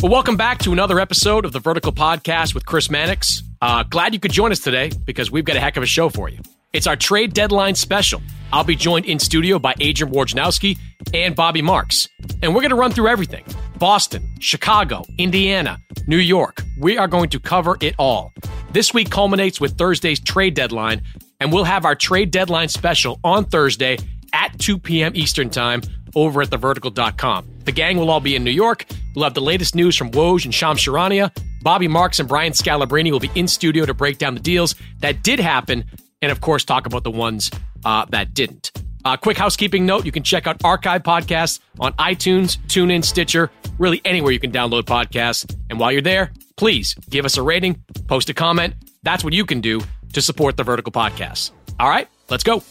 Well, welcome back to another episode of the Vertical Podcast with Chris Mannix. Glad you could join us today because we've got a heck of a show for you. It's our trade deadline special. I'll be joined in studio by Adrian Wojnarowski and Bobby Marks. And we're going to run through everything. Boston, Chicago, Indiana, New York. We are going to cover it all. This week culminates with Thursday's trade deadline, and we'll have our trade deadline special on Thursday at 2 p.m. Eastern Time over at thevertical.com. The gang will all be in New York. We'll have the latest news from Woj and Shams Charania. Bobby Marks and Brian Scalabrine will be in studio to break down the deals that did happen and, of course, talk about the ones that didn't. Quick housekeeping note, you can check out archive podcasts on iTunes, TuneIn, Stitcher, really anywhere you can download podcasts. And while you're there, please give us a rating, post a comment. That's what you can do to support the Vertical Podcast. All right, let's go.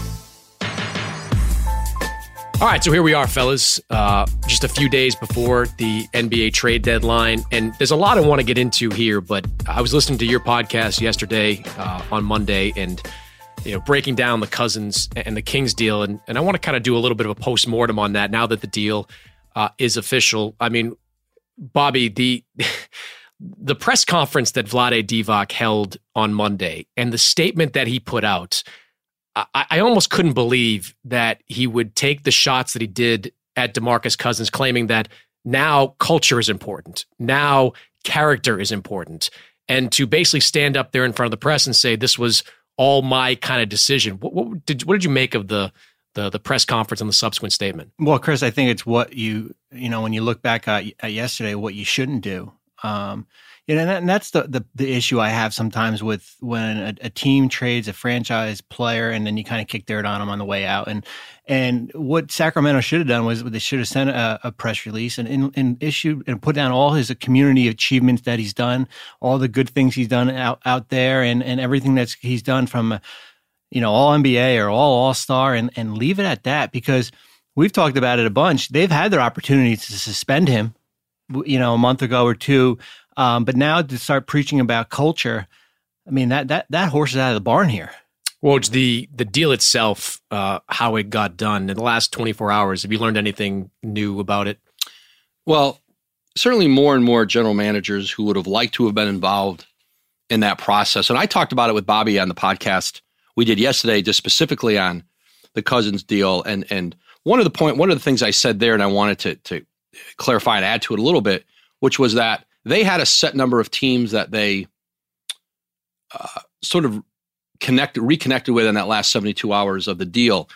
All right, so here we are, fellas, just a few days before the NBA trade deadline, and there's a lot I want to get into here, but I was listening to your podcast yesterday on Monday and, breaking down the Cousins and the Kings deal, and I want to kind of do a little bit of a post-mortem on that now that the deal is official. I mean, Bobby, the press conference that Vlade Divac held on Monday and the statement that he put out, I almost couldn't believe that he would take the shots that he did at DeMarcus Cousins, claiming that now culture is important, now character is important, and to basically stand up there in front of the press and say this was all my kind of decision. What did you make of the press conference and the subsequent statement? Well, Chris, I think it's what when you look back at yesterday, what you shouldn't do. And that's the issue I have sometimes with when a team trades a franchise player and then you kind of kick dirt on them on the way out. And what Sacramento should have done was they should have sent a press release and issued and put down all his community achievements that he's done, all the good things he's done out there, and everything he's done from all NBA or all-star, and leave it at that, because we've talked about it a bunch. They've had their opportunity to suspend him, a month ago or two. But now to start preaching about culture, I mean, that horse is out of the barn here. Well, it's the deal itself, how it got done in the last 24 hours. Have you learned anything new about it? Well, certainly more and more general managers who would have liked to have been involved in that process. And I talked about it with Bobby on the podcast we did yesterday, just specifically on the Cousins deal. And one of the things I said there, and I wanted to clarify and add to it a little bit, which was that they had a set number of teams that they sort of reconnected with in that last 72 hours of the deal.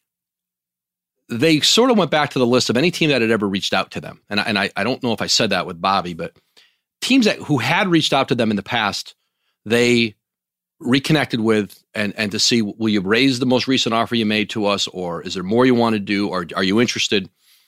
They sort of went back to the list of any team that had ever reached out to them. And I don't know if I said that with Bobby, but teams who had reached out to them in the past, they reconnected with and to see, will you raise the most recent offer you made to us, or is there more you want to do, or are you interested?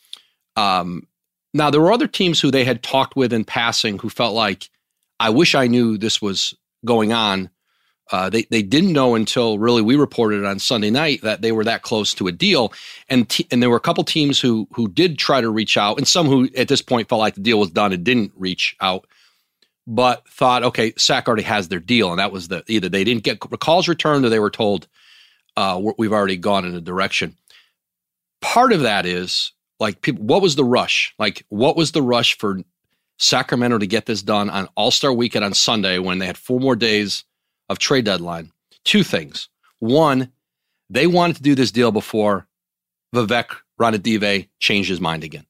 Now, there were other teams who they had talked with in passing who felt like, I wish I knew this was going on. They didn't know until really we reported it on Sunday night that they were that close to a deal. And there were a couple teams who did try to reach out, and some who at this point felt like the deal was done and didn't reach out, but thought, okay, Sac already has their deal. And that was either they didn't get calls returned or they were told, we've already gone in a direction. Part of that is, what was the rush? What was the rush for Sacramento to get this done on All-Star Weekend on Sunday when they had 4 more days of trade deadline? 2 things. One, they wanted to do this deal before Vivek Ranadive changed his mind again.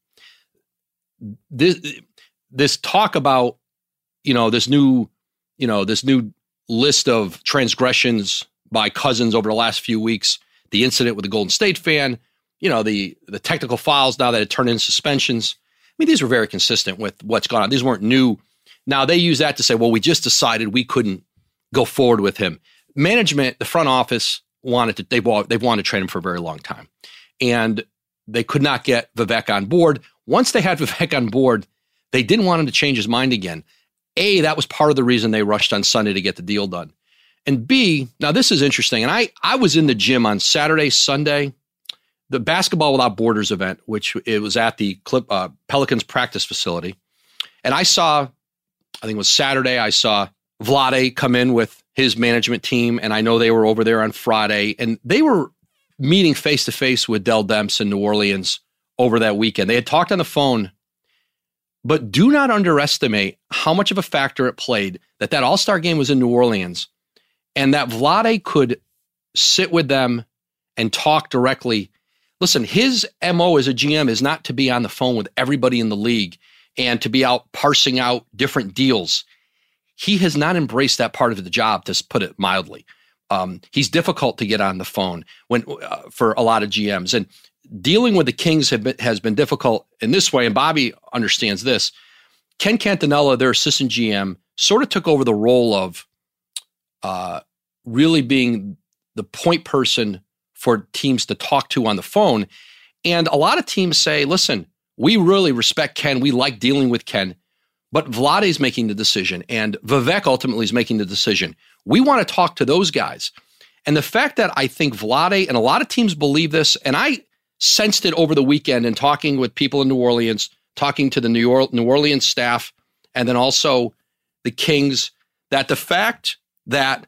This talk about, this new list of transgressions by Cousins over the last few weeks, the incident with the Golden State fan, the technical fouls now that had turned into suspensions. I mean, these were very consistent with what's gone on. These weren't new. Now, they use that to say, well, we just decided we couldn't go forward with him. Management, the front office, they've wanted to trade him for a very long time. And they could not get Vivek on board. Once they had Vivek on board, they didn't want him to change his mind again. A, that was part of the reason they rushed on Sunday to get the deal done. And B, now this is interesting. And I was in the gym on Saturday, Sunday, the Basketball Without Borders event, which it was at the Pelicans practice facility. And I think it was Saturday, I saw Vlade come in with his management team, and I know they were over there on Friday, and they were meeting face-to-face with Dell Demps in New Orleans over that weekend. They had talked on the phone But do not underestimate how much of a factor it played that All-Star game was in New Orleans and that Vlade could sit with them and talk directly. Listen, his MO as a GM is not to be on the phone with everybody in the league and to be out parsing out different deals. He has not embraced that part of the job, to put it mildly. He's difficult to get on the phone for a lot of GMs. And dealing with the Kings has been difficult in this way, and Bobby understands this. Ken Cantanella, their assistant GM, sort of took over the role of really being the point person for teams to talk to on the phone. And a lot of teams say, listen, we really respect Ken. We like dealing with Ken. But Vlade's making the decision, and Vivek ultimately is making the decision. We want to talk to those guys. And the fact that I think Vlade, and a lot of teams believe this, and I sensed it over the weekend in talking with people in New Orleans, talking to the New Orleans staff, and then also the Kings, that the fact that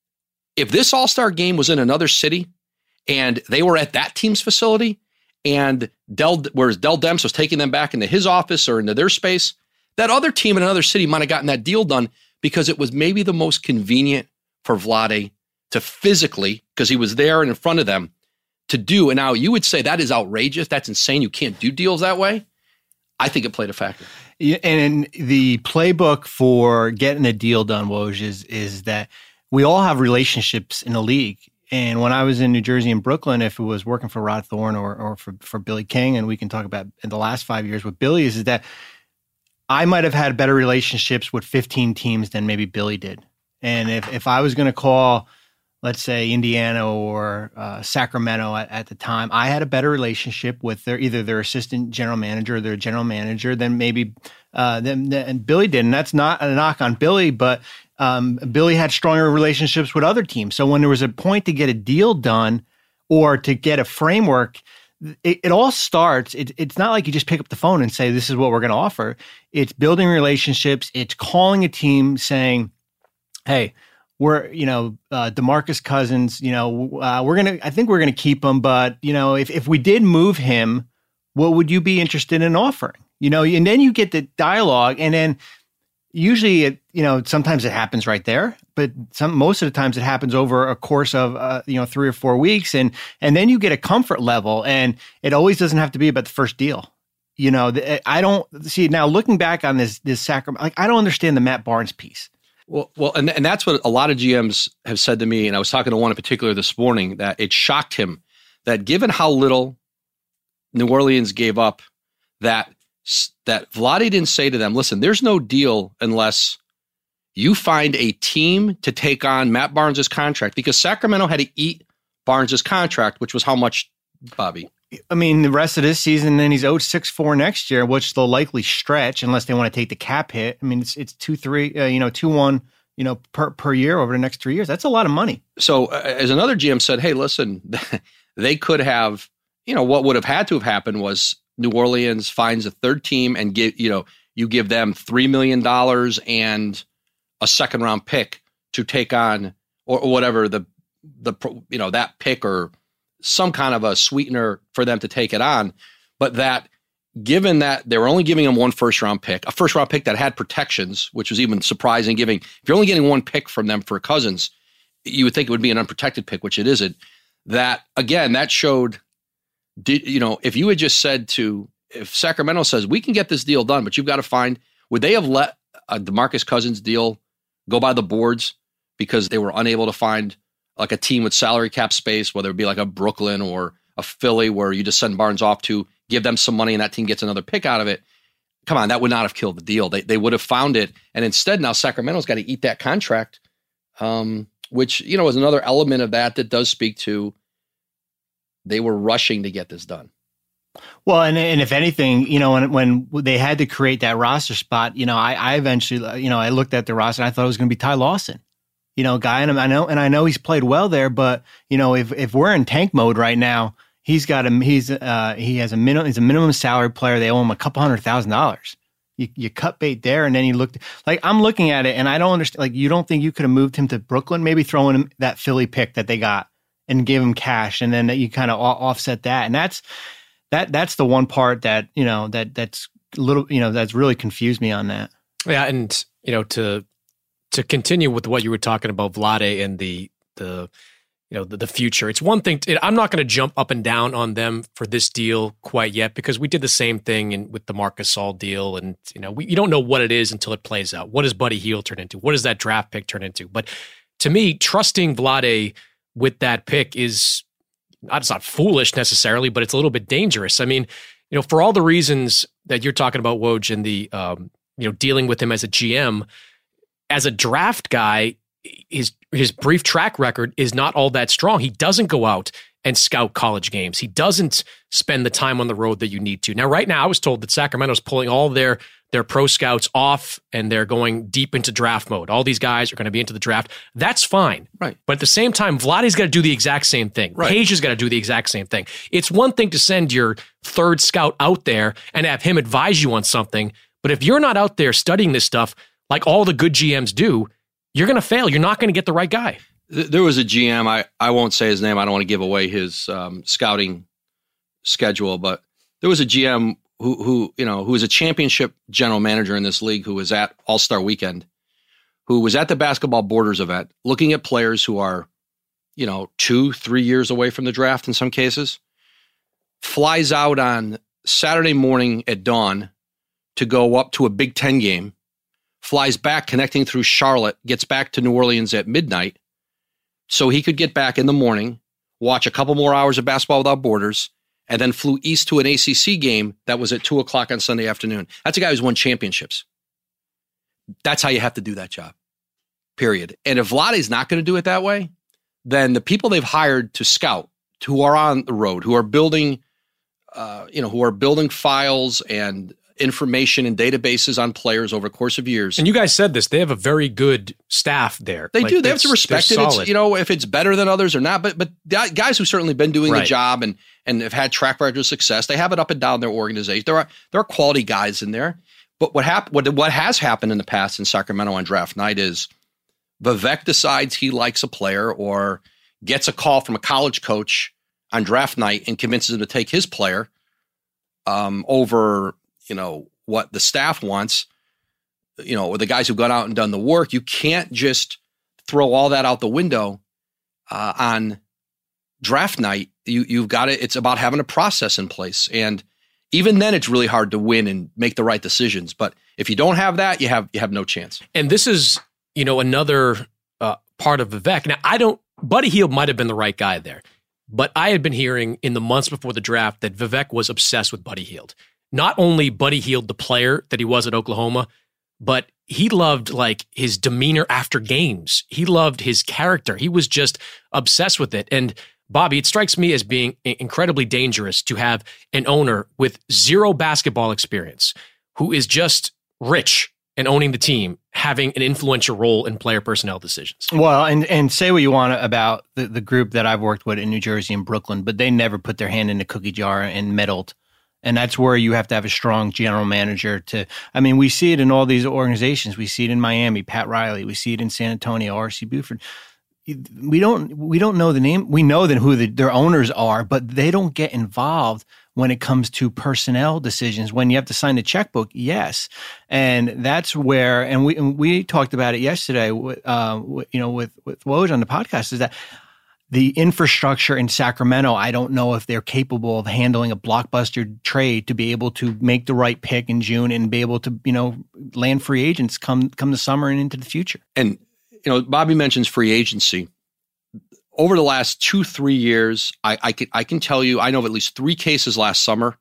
if this All-Star game was in another city and they were at that team's facility, and whereas Dell Demps was taking them back into his office or into their space, that other team in another city might have gotten that deal done because it was maybe the most convenient for Vlade to physically, because he was there and in front of them, to do. And now you would say that is outrageous. That's insane. You can't do deals that way. I think it played a factor. Yeah, and the playbook for getting a deal done, Woj, is that we all have relationships in the league. And when I was in New Jersey and Brooklyn, if it was working for Rod Thorne or for Billy King, and we can talk about in the last 5 years with Billy, is that I might have had better relationships with 15 teams than maybe Billy did. And if I was going to call, let's say, Indiana or Sacramento at the time, I had a better relationship with either their assistant general manager or their general manager than maybe than Billy did. And that's not a knock on Billy, but Billy had stronger relationships with other teams. So when there was a point to get a deal done or to get a framework, it all starts. It's not like you just pick up the phone and say, this is what we're going to offer. It's building relationships. It's calling a team saying, hey, we're, DeMarcus Cousins, I think we're going to keep him. But, if we did move him, what would you be interested in offering? And then you get the dialogue, and then usually sometimes it happens right there, but most of the times it happens over a course of 3 or 4 weeks, and then you get a comfort level, and it always doesn't have to be about the first deal. I don't see now looking back on this Sacramento, I don't understand the Matt Barnes piece. Well, and that's what a lot of GMs have said to me, and I was talking to one in particular this morning, that it shocked him that given how little New Orleans gave up, that Vlade didn't say to them, listen, there's no deal unless you find a team to take on Matt Barnes' contract, because Sacramento had to eat Barnes' contract, which was how much, Bobby? I mean, the rest of this season, then he's owed 6-4 next year, which they'll likely stretch unless they want to take the cap hit. I mean, it's 2-3, 2-1, per year over the next 3 years. That's a lot of money. So as another GM said, hey, listen, they could have, what would have had to have happened was New Orleans finds a third team and you give them $3 million and a second round pick to take on or whatever that pick or some kind of a sweetener for them to take it on. But that given that they were only giving them one first round pick, a first round pick that had protections, which was even surprising, if you're only getting one pick from them for Cousins, you would think it would be an unprotected pick, which it isn't. That again, that showed, if you had just said if Sacramento says we can get this deal done, but you've got to find, would they have let a DeMarcus Cousins deal go by the boards because they were unable to find like a team with salary cap space, whether it be like a Brooklyn or a Philly where you just send Barnes off to give them some money and that team gets another pick out of it? Come on, that would not have killed the deal. They would have found it. And instead now Sacramento's got to eat that contract, which, is another element of that does speak to they were rushing to get this done. Well, and if anything, when they had to create that roster spot, I eventually, I looked at the roster and I thought it was going to be Ty Lawson, guy. And I know he's played well there, but if we're in tank mode right now, he has a minimum salary player. They owe him $200,000. You cut bait there, and then you looked like I'm looking at it, and I don't understand. Like, you don't think you could have moved him to Brooklyn, maybe throwing him that Philly pick that they got and give him cash, and then you kind of offset that, and that's the one part that that's that's really confused me on that. Yeah, and to continue with what you were talking about, Vlade and the future. It's one thing. I'm not going to jump up and down on them for this deal quite yet, because we did the same thing with the Marc Gasol deal, and you don't know what it is until it plays out. What does Buddy Hield turn into? What does that draft pick turn into? But to me, trusting Vlade with that pick it's not foolish necessarily, but it's a little bit dangerous. I mean, for all the reasons that you're talking about, Woj, and the dealing with him as a GM, as a draft guy, his brief track record is not all that strong. He doesn't go out and scout college games. He doesn't spend the time on the road that you need to. Now, right now, I was told that Sacramento's pulling all their pro scouts off, and they're going deep into draft mode. All these guys are going to be into the draft. That's fine. Right. But at the same time, Vlade's got to do the exact same thing. Right. Paige has got to do the exact same thing. It's one thing to send your third scout out there and have him advise you on something, but if you're not out there studying this stuff like all the good GMs do, you're going to fail. You're not going to get the right guy. There was a GM, I won't say his name. I don't want to give away his scouting schedule, but there was a GM who was a championship general manager in this league, who was at All-Star Weekend, who was at the Basketball Borders event, looking at players who are, 2-3 years away from the draft in some cases, flies out on Saturday morning at dawn to go up to a Big Ten game, flies back connecting through Charlotte, gets back to New Orleans at midnight so he could get back in the morning, watch a couple more hours of Basketball Without Borders, and then flew east to an ACC game that was at 2 o'clock on Sunday afternoon. That's a guy who's won championships. That's how you have to do that job, period. And if Vlade's not going to do it that way, then the people they've hired to scout, who are on the road, who are building, files and information and databases on players over the course of years. And you guys said this, they have a very good staff there. They do. They have to respect it. It's, if it's better than others or not, but guys who've certainly been doing the job and have had track record of success, they have it up and down their organization. There are quality guys in there. But what has happened in the past in Sacramento on draft night is Vivek decides he likes a player or gets a call from a college coach on draft night and convinces him to take his player over what the staff wants, or the guys who've gone out and done the work. You can't just throw all that out the window on draft night. You've got it. It's about having a process in place. And even then it's really hard to win and make the right decisions. But if you don't have that, you have no chance. And this is, another part of Vivek. Now, Buddy Hield might have been the right guy there, but I had been hearing in the months before the draft that Vivek was obsessed with Buddy Hield. Not only Buddy Hield, the player that he was at Oklahoma, but he loved his demeanor after games. He loved his character. He was just obsessed with it. And Bobby, it strikes me as being incredibly dangerous to have an owner with zero basketball experience who is just rich and owning the team, having an influential role in player personnel decisions. Well, and say what you want about the group that I've worked with in New Jersey and Brooklyn, but they never put their hand in the cookie jar and meddled. And that's where you have to have a strong general manager we see it in all these organizations. We see it in Miami, Pat Riley. We see it in San Antonio, R.C. Buford. We don't know the name. We know who their owners are, but they don't get involved when it comes to personnel decisions. When you have to sign the checkbook, yes. And that's where, and we talked about it yesterday with Woj on the podcast, is that the infrastructure in Sacramento, I don't know if they're capable of handling a blockbuster trade to be able to make the right pick in June and be able to, land free agents come the summer and into the future. And, Bobby mentions free agency. Over the last 2-3 years, I can tell you, I know of at least 3 cases last summer.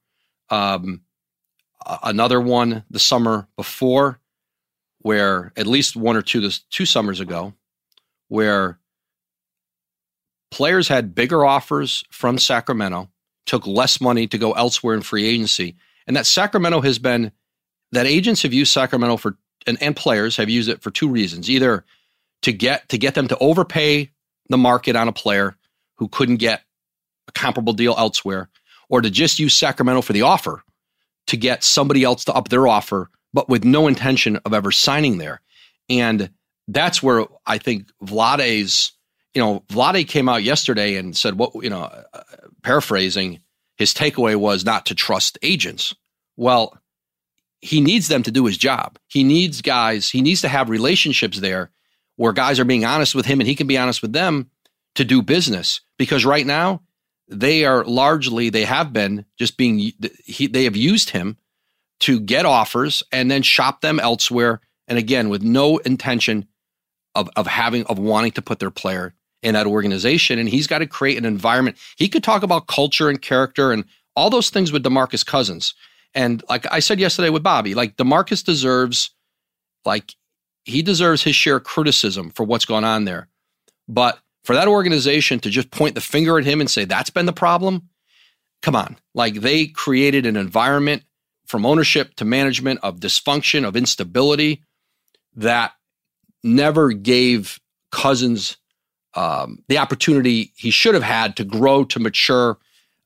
Another one the summer before, where at least 1 or 2 summers ago, where players had bigger offers from Sacramento, took less money to go elsewhere in free agency. And that that agents have used Sacramento and players have used it for 2 reasons. Either to get them to overpay the market on a player who couldn't get a comparable deal elsewhere, or to just use Sacramento for the offer to get somebody else to up their offer, but with no intention of ever signing there. And that's where I think Vlade came out yesterday and said, paraphrasing, his takeaway was not to trust agents. Well, he needs them to do his job. He needs to have relationships there where guys are being honest with him and he can be honest with them to do business. Because right now, they have used him to get offers and then shop them elsewhere. And again, with no intention of wanting to put their player in that organization. And he's got to create an environment. He could talk about culture and character and all those things with DeMarcus Cousins. And like I said yesterday with Bobby, like DeMarcus deserves his share of criticism for what's going on there. But for that organization to just point the finger at him and say, that's been the problem. Come on. Like, they created an environment from ownership to management of dysfunction, of instability that never gave Cousins the opportunity he should have had to grow, to mature.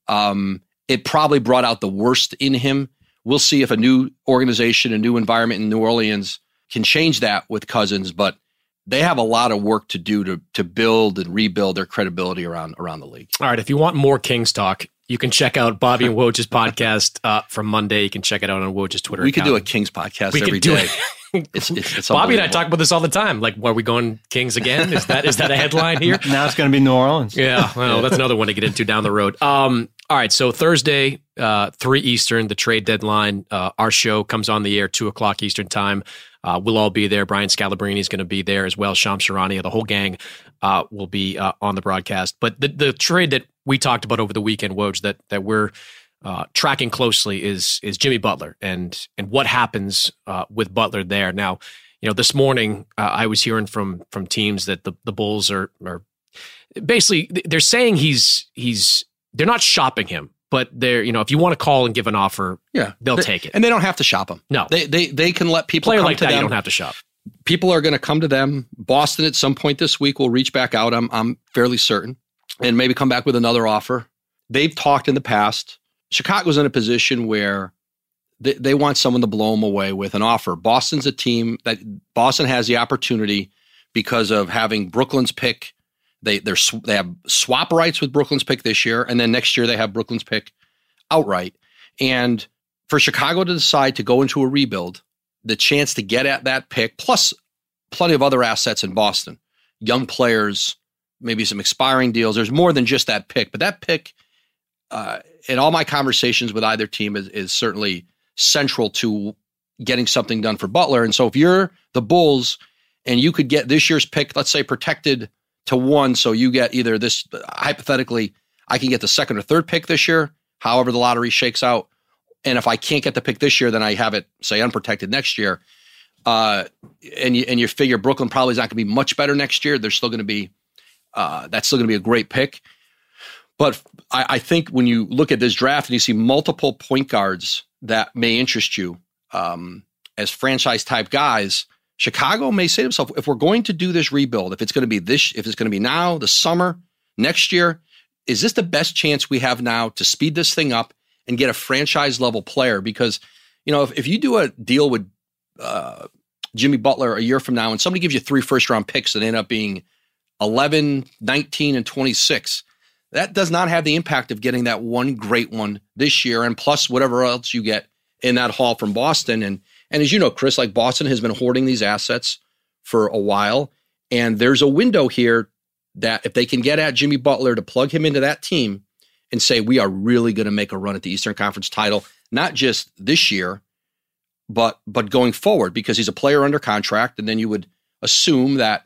It probably brought out the worst in him. We'll see if a new organization, a new environment in New Orleans can change that with Cousins, but they have a lot of work to do to build and rebuild their credibility around the league. All right, if you want more Kings talk, you can check out Bobby and Woj's podcast from Monday. You can check it out on Woj's Twitter account. We could do a Kings podcast every day. It's Bobby and I talk about this all the time. Like, are we going Kings again? Is that a headline here? Now it's going to be New Orleans. Yeah, well, that's another one to get into down the road. All right, so Thursday, 3 Eastern, the trade deadline. Our show comes on the air 2:00 Eastern time. We'll all be there. Brian Scalabrine is going to be there as well. Shams Charania, the whole gang will be on the broadcast. But the trade that we talked about over the weekend, Woj, that we're tracking closely is Jimmy Butler and what happens with Butler there. Now, this morning I was hearing from teams that the Bulls are basically, they're saying they're not shopping him, but they're, if you want to call and give an offer, they'll take it. And they don't have to shop him. No. They can let people come like to that, them. you don't have to shop. People are going to come to them. Boston at some point this week will reach back out, I'm fairly certain, and maybe come back with another offer. They've talked in the past. Chicago's in a position where they want someone to blow them away with an offer. Boston's a team that Boston has the opportunity because of having Brooklyn's pick. They have swap rights with Brooklyn's pick this year, and then next year they have Brooklyn's pick outright. And for Chicago to decide to go into a rebuild, the chance to get at that pick, plus plenty of other assets in Boston, young players, maybe some expiring deals. There's more than just that pick, but that pick, in all my conversations with either team, is certainly central to getting something done for Butler. And so if you're the Bulls and you could get this year's pick, let's say protected to 1, so you get either this, hypothetically, I can get the second or third pick this year, however the lottery shakes out. And if I can't get the pick this year, then I have it, say, unprotected next year. And you figure Brooklyn probably is not going to be much better next year. They're still going to be, that's still going to be a great pick. But I think when you look at this draft and you see multiple point guards that may interest you as franchise type guys, Chicago may say to himself, if we're going to do this rebuild, if it's going to be now, the summer, next year, is this the best chance we have now to speed this thing up and get a franchise level player? Because, if you do a deal with Jimmy Butler a year from now and somebody gives you 3 first-round picks that end up being 11, 19, and 26, that does not have the impact of getting that one great one this year, and plus whatever else you get in that haul from Boston. And as you know, Chris, like Boston has been hoarding these assets for a while, and there's a window here that if they can get at Jimmy Butler to plug him into that team and say, we are really going to make a run at the Eastern Conference title, not just this year, but going forward, because he's a player under contract. And then you would assume that,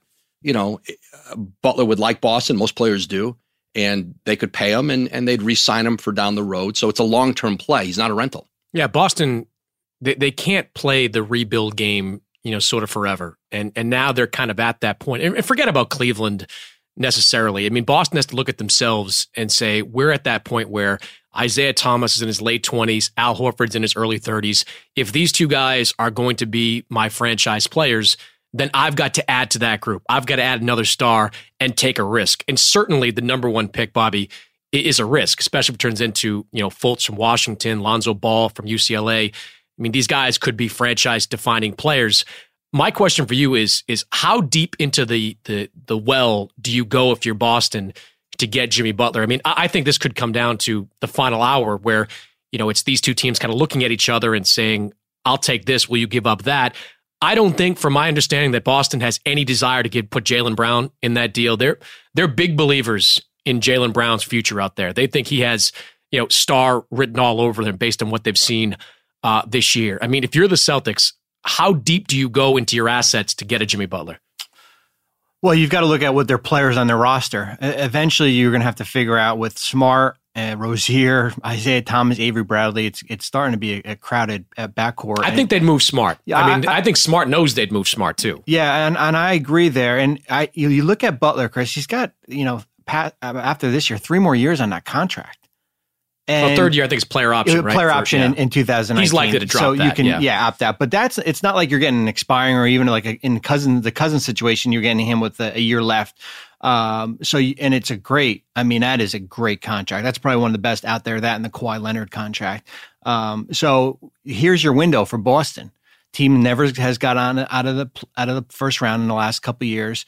Butler would like Boston. Most players do. And they could pay him and they'd re-sign him for down the road. So it's a long-term play. He's not a rental. Yeah, Boston, they can't play the rebuild game, sort of forever. And now they're kind of at that point. And forget about Cleveland necessarily. I mean, Boston has to look at themselves and say, we're at that point where Isaiah Thomas is in his late 20s, Al Horford's in his early 30s. If these two guys are going to be my franchise players, then I've got to add to that group. I've got to add another star and take a risk. And certainly the number 1 pick, Bobby, is a risk, especially if it turns into, Fultz from Washington, Lonzo Ball from UCLA. I mean, these guys could be franchise-defining players. My question for you is how deep into the well do you go if you're Boston to get Jimmy Butler? I mean, I think this could come down to the final hour where, it's these two teams kind of looking at each other and saying, I'll take this. Will you give up that? I don't think, from my understanding, that Boston has any desire to put Jaylen Brown in that deal. They're big believers in Jaylen Brown's future out there. They think he has, star written all over him based on what they've seen this year. I mean, if you're the Celtics, how deep do you go into your assets to get a Jimmy Butler? Well, you've got to look at what their players on their roster. Eventually, you're going to have to figure out with Smart, Rozier, Isaiah Thomas, Avery Bradley. It's starting to be a crowded backcourt. I think they'd move Smart. Yeah, I think Smart knows they'd move Smart too. Yeah, and I agree there. And you look at Butler, Chris. He's got after this year 3 more years on that contract. And third year, I think it's player option, right? Player option in 2019. He's likely to drop so that. You can opt out. But it's not like you're getting an expiring, or even like in the cousin situation, you're getting him with a year left. And it's that is a great contract. That's probably one of the best out there, that and the Kawhi Leonard contract. So here's your window for Boston. Team never has got on out of the first round in the last couple of years.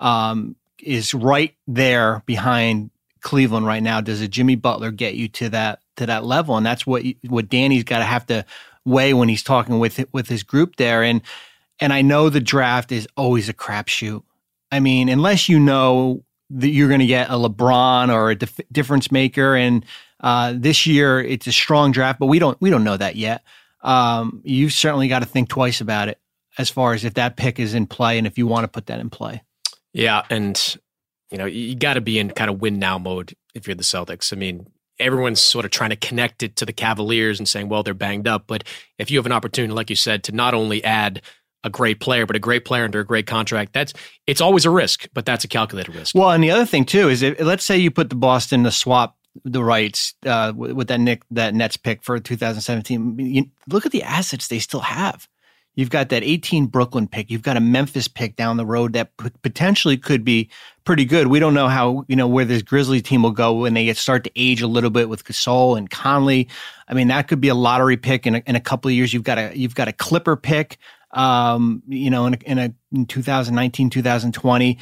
Is right there behind Cleveland right now. Does a Jimmy Butler get you to that level? And that's what Danny's got to have to weigh when he's talking with his group there. And I know the draft is always a crapshoot. I mean, unless you know that you're going to get a LeBron or a difference maker, and this year it's a strong draft, but we don't know that yet. You've certainly got to think twice about it as far as if that pick is in play and if you want to put that in play. Yeah, and you got to be in kind of win now mode if you're the Celtics. I mean, everyone's sort of trying to connect it to the Cavaliers and saying, well, they're banged up. But if you have an opportunity, like you said, to not only add a great player, but a great player under a great contract, it's always a risk, but that's a calculated risk. Well, and the other thing too is, let's say you put the Boston to swap the rights with that Nets pick for 2017. Look at the assets they still have. You've got that 18 Brooklyn pick. You've got a Memphis pick down the road that potentially could be pretty good. We don't know how, where this Grizzlies team will go when they start to age a little bit with Gasol and Conley. I mean, that could be a lottery pick in a couple of years. You've got a Clipper pick, in 2019, 2020.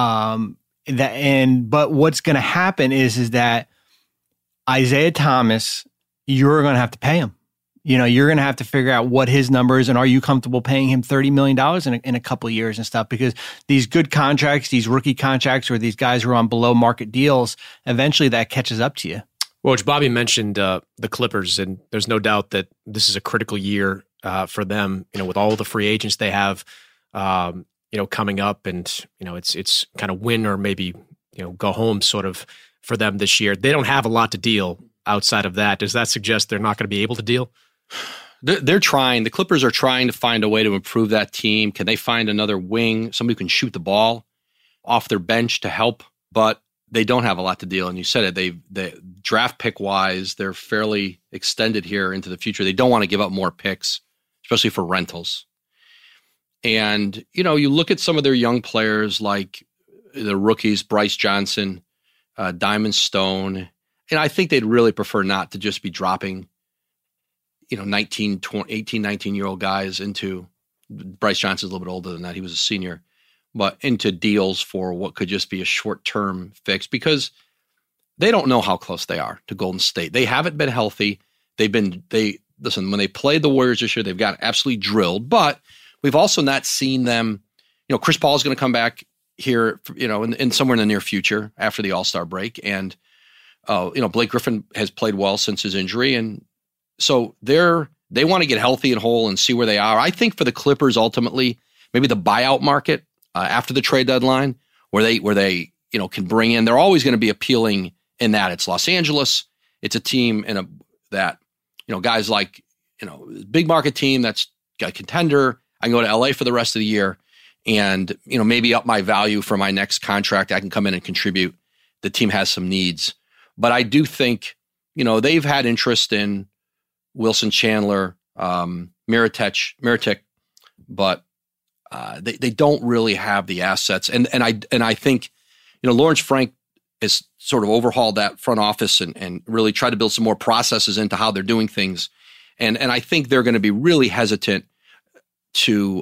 But what's going to happen is that Isaiah Thomas, you're going to have to pay him. You're going to have to figure out what his number is, and are you comfortable paying him $30 million in a couple of years and stuff? Because these good contracts, these rookie contracts, or these guys who are on below market deals, eventually that catches up to you. Well, Bobby mentioned the Clippers, and there's no doubt that this is a critical year for them. With all the free agents they have, coming up, and it's kind of win or maybe go home sort of for them this year. They don't have a lot to deal outside of that. Does that suggest they're not going to be able to deal? They're trying. The Clippers are trying to find a way to improve that team. Can they find another wing, somebody who can shoot the ball off their bench to help? But they don't have a lot to deal. And you said it. They draft pick wise, they're fairly extended here into the future. They don't want to give up more picks, especially for rentals. And you look at some of their young players, like the rookies, Bryce Johnson, Diamond Stone, and I think they'd really prefer not to just be dropping 18, 19-year-old guys into, Bryce Johnson's a little bit older than that. He was a senior, but into deals for what could just be a short-term fix, because they don't know how close they are to Golden State. They haven't been healthy. Listen, when they played the Warriors this year, they've got absolutely drilled, but we've also not seen them, Chris Paul is going to come back here, in somewhere in the near future after the All-Star break. And, Blake Griffin has played well since his injury. And so they want to get healthy and whole and see where they are. I think for the Clippers, ultimately, maybe the buyout market after the trade deadline, where they can bring in, they're always going to be appealing in that. It's Los Angeles. It's a team that guys like, big market team that's got a contender. I can go to LA for the rest of the year and, maybe up my value for my next contract. I can come in and contribute. The team has some needs. But I do think, they've had interest in Wilson Chandler, Mirotic, but they don't really have the assets. And I think, Lawrence Frank has sort of overhauled that front office and really tried to build some more processes into how they're doing things. And I think they're going to be really hesitant to,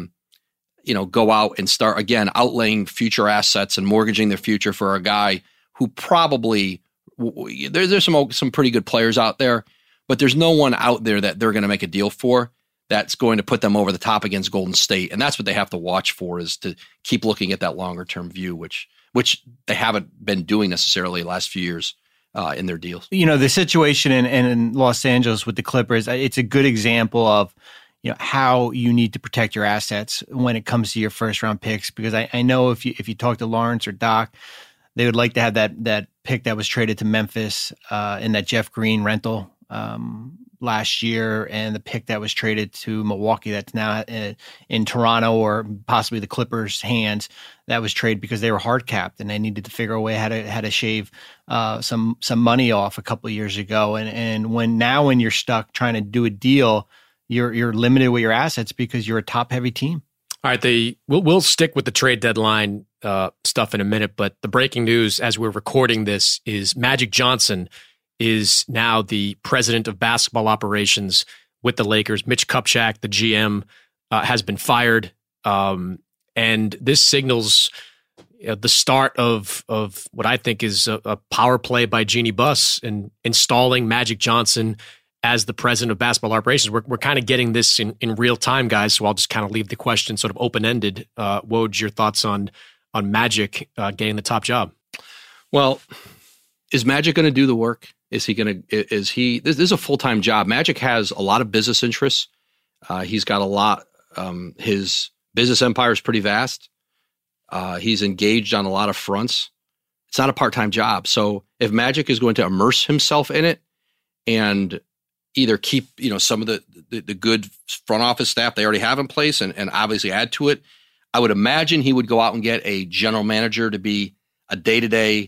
go out and start again outlaying future assets and mortgaging their future for a guy who probably there's some pretty good players out there, but there's no one out there that they're going to make a deal for that's going to put them over the top against Golden State. And that's what they have to watch for, is to keep looking at that longer term view, which they haven't been doing necessarily the last few years in their deals. The situation in Los Angeles with the Clippers, it's a good example of how you need to protect your assets when it comes to your first round picks, because I know if you talk to Lawrence or Doc, they would like to have that pick that was traded to Memphis in that Jeff Green rental last year, and the pick that was traded to Milwaukee that's now in Toronto or possibly the Clippers' hands. That was traded because they were hard capped and they needed to figure a way how to shave some money off a couple of years ago. And when you're stuck trying to do a deal, you're limited with your assets because you're a top heavy team. All right, we'll stick with the trade deadline stuff in a minute, but the breaking news as we're recording this is Magic Johnson is now the president of basketball operations with the Lakers. Mitch Kupchak, the GM, has been fired, and this signals the start of what I think is a power play by Jeannie Buss in installing Magic Johnson as the president of basketball operations. We're kind of getting this in real time, guys, so I'll just kind of leave the question sort of open-ended. Woj, your thoughts on Magic getting the top job? Well, is Magic going to do the work? This is a full-time job. Magic has a lot of business interests. He's got a lot. His business empire is pretty vast. He's engaged on a lot of fronts. It's not a part-time job. So if Magic is going to immerse himself in it and either keep, some of the good front office staff they already have in place and obviously add to it, I would imagine he would go out and get a general manager to be a day-to-day,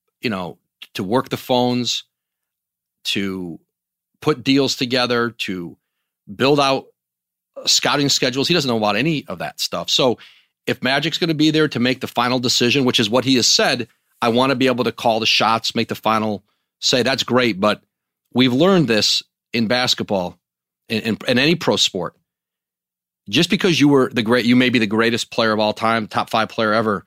to work the phones, to put deals together, to build out scouting schedules. He doesn't know about any of that stuff. So if Magic's going to be there to make the final decision, which is what he has said, I want to be able to call the shots, make the final say, that's great. But we've learned this in basketball, in any pro sport. Just because you may be the greatest player of all time, top 5 player ever,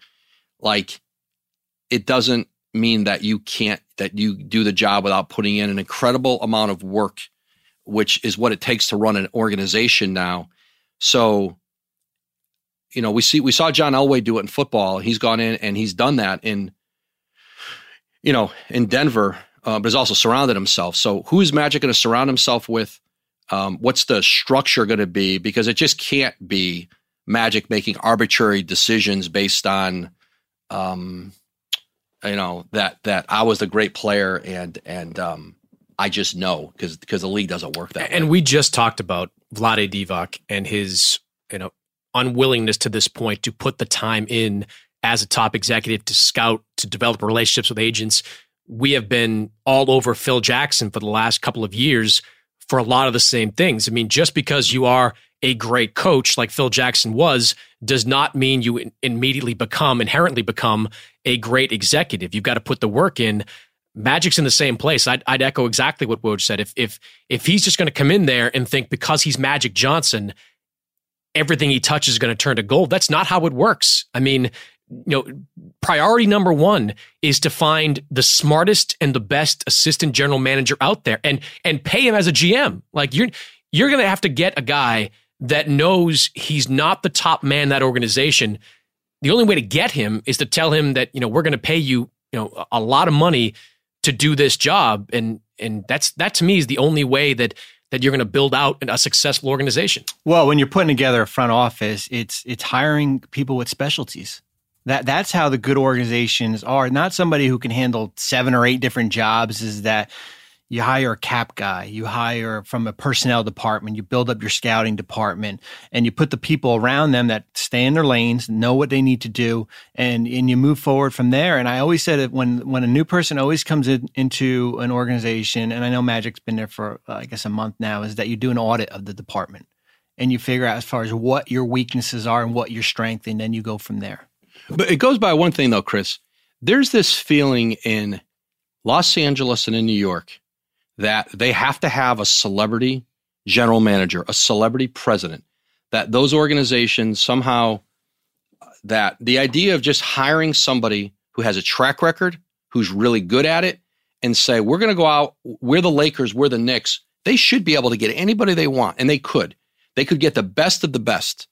it doesn't mean that you do the job without putting in an incredible amount of work, which is what it takes to run an organization now. So, we saw John Elway do it in football. He's gone in and he's done that in Denver, but has also surrounded himself. So who is Magic going to surround himself with? What's the structure going to be? Because it just can't be Magic making arbitrary decisions based on, that I was the great player and I just know because the league doesn't work that way. And we just talked about Vlade Divac and his unwillingness to this point to put the time in as a top executive to scout, to develop relationships with agents. We have been all over Phil Jackson for the last couple of years for a lot of the same things. I mean, just because you are a great coach like Phil Jackson was, does not mean you inherently become a great executive. You've got to put the work in. Magic's in the same place. I'd echo exactly what Woj said. If he's just going to come in there and think because he's Magic Johnson, everything he touches is going to turn to gold, that's not how it works. I mean, priority number one is to find the smartest and the best assistant general manager out there and pay him as a GM. Like you're going to have to get a guy that knows he's not the top man in that organization. The only way to get him is to tell him that, we're going to pay you, a lot of money to do this job. And that to me is the only way that you're going to build out a successful organization. Well, when you're putting together a front office, it's hiring people with specialties. That's how the good organizations are. Not somebody who can handle 7 or 8 different jobs. Is that you hire a cap guy, you hire from a personnel department, you build up your scouting department, and you put the people around them that stay in their lanes, know what they need to do, and you move forward from there. And I always said that when a new person always comes into an organization, and I know Magic's been there for, I guess, a month now, is that you do an audit of the department and you figure out as far as what your weaknesses are and what your strength, and then you go from there. But it goes by one thing, though, Chris. There's this feeling in Los Angeles and in New York that they have to have a celebrity general manager, a celebrity president, that those organizations somehow, that the idea of just hiring somebody who has a track record, who's really good at it, and say, we're going to go out, we're the Lakers, we're the Knicks, they should be able to get anybody they want, and they could. They could get the best of the best.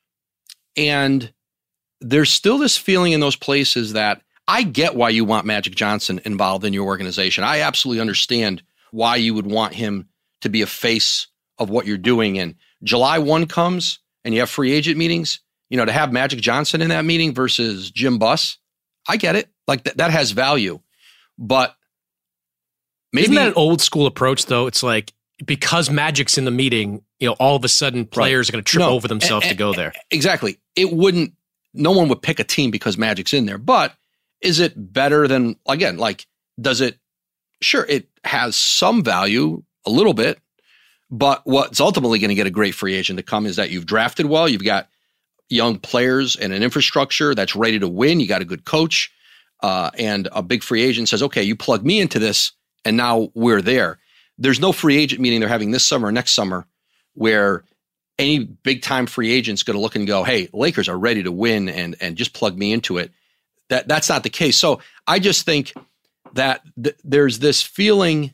And there's still this feeling in those places that I get why you want Magic Johnson involved in your organization. I absolutely understand why you would want him to be a face of what you're doing. And July 1 comes and you have free agent meetings, to have Magic Johnson in that meeting versus Jim Buss, I get it. Like that has value. But maybe isn't that an old school approach though? It's like, because Magic's in the meeting, all of a sudden players are going to trip over themselves to go there. Exactly. No one would pick a team because Magic's in there, but is it better than, again, like, sure, it has some value a little bit, but what's ultimately going to get a great free agent to come is that you've drafted well, you've got young players and an infrastructure that's ready to win. You got a good coach and a big free agent says, okay, you plug me into this and now we're there. There's no free agent meeting they're having this summer or next summer where any big time free agent's going to look and go, hey, Lakers are ready to win and just plug me into it. That's not the case. So I just think that there's this feeling,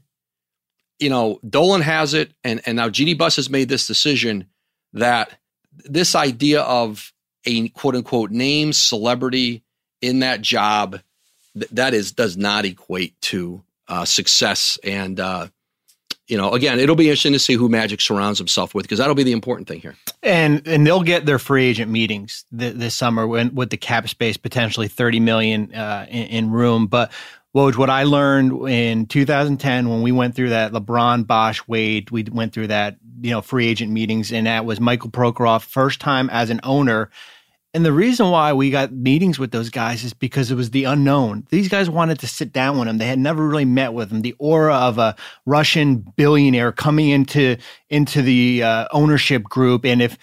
Dolan has it, and now Jeannie Buss has made this decision that this idea of a quote unquote name celebrity in that job, does not equate to success. And, again, it'll be interesting to see who Magic surrounds himself with, because that'll be the important thing here. And they'll get their free agent meetings this summer with the cap space, potentially $30 million in room. But Woj, what I learned in 2010 when we went through that LeBron, Bosh, Wade, we went through that free agent meetings, and that was Michael Prokhorov, first time as an owner. And the reason why we got meetings with those guys is because it was the unknown. These guys wanted to sit down with him. They had never really met with him. The aura of a Russian billionaire coming into the ownership group. And if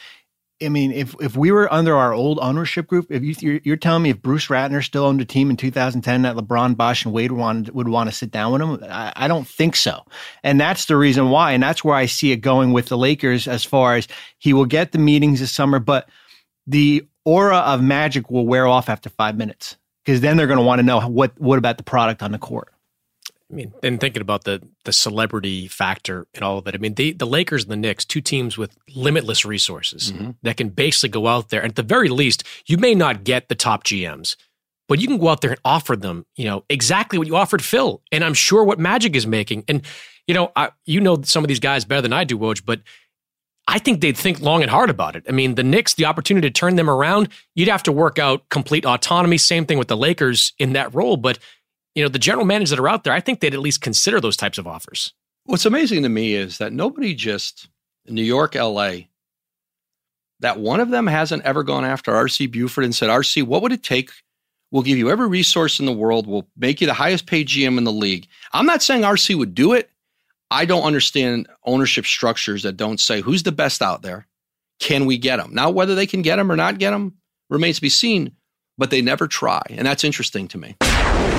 we were under our old ownership group, if you're telling me if Bruce Ratner still owned a team in 2010 that LeBron, Bosh, and Wade would want to sit down with him, I don't think so. And that's the reason why. And that's where I see it going with the Lakers, as far as he will get the meetings this summer, but the aura of Magic will wear off after 5 minutes, because then they're going to want to know what about the product on the court. I mean, and thinking about the celebrity factor and all of it, I mean, the Lakers and the Knicks, two teams with limitless resources that can basically go out there. And at the very least, you may not get the top GMs, but you can go out there and offer them, exactly what you offered Phil. And I'm sure what Magic is making. And, some of these guys better than I do, Woj, but I think they'd think long and hard about it. I mean, the Knicks, the opportunity to turn them around, you'd have to work out complete autonomy. Same thing with the Lakers in that role. But, the general managers that are out there, I think they'd at least consider those types of offers. What's amazing to me is that nobody just, New York, LA, that one of them hasn't ever gone after R.C. Buford and said, R.C., what would it take? We'll give you every resource in the world. We'll make you the highest paid GM in the league. I'm not saying R.C. would do it. I don't understand ownership structures that don't say who's the best out there. Can we get them? Now, whether they can get them or not get them remains to be seen, but they never try. And that's interesting to me.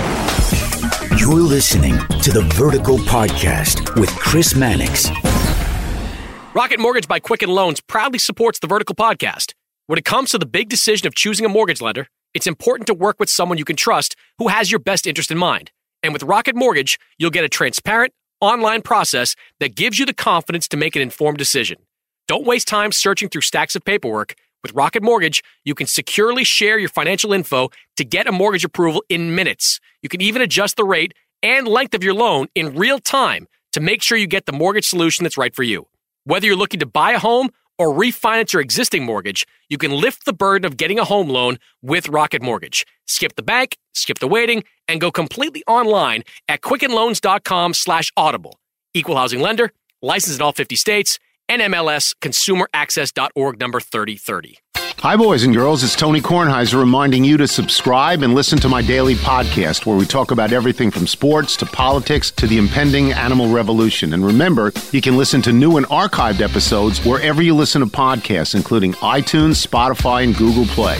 You're listening to the Vertical Podcast with Chris Mannix. Rocket Mortgage by Quicken Loans proudly supports the Vertical Podcast. When it comes to the big decision of choosing a mortgage lender, it's important to work with someone you can trust who has your best interest in mind. And with Rocket Mortgage, you'll get a transparent, online process that gives you the confidence to make an informed decision. Don't waste time searching through stacks of paperwork. With Rocket Mortgage, you can securely share your financial info to get a mortgage approval in minutes. You can even adjust the rate and length of your loan in real time to make sure you get the mortgage solution that's right for you. Whether you're looking to buy a home or refinance your existing mortgage, you can lift the burden of getting a home loan with Rocket Mortgage. Skip the bank, skip the waiting, and go completely online at quickenloans.com/audible. Equal housing lender, licensed in all 50 states, NMLS consumeraccess.org number 3030. Hi, boys and girls. It's Tony Kornheiser reminding you to subscribe and listen to my daily podcast where we talk about everything from sports to politics to the impending animal revolution. And remember, you can listen to new and archived episodes wherever you listen to podcasts, including iTunes, Spotify, and Google Play.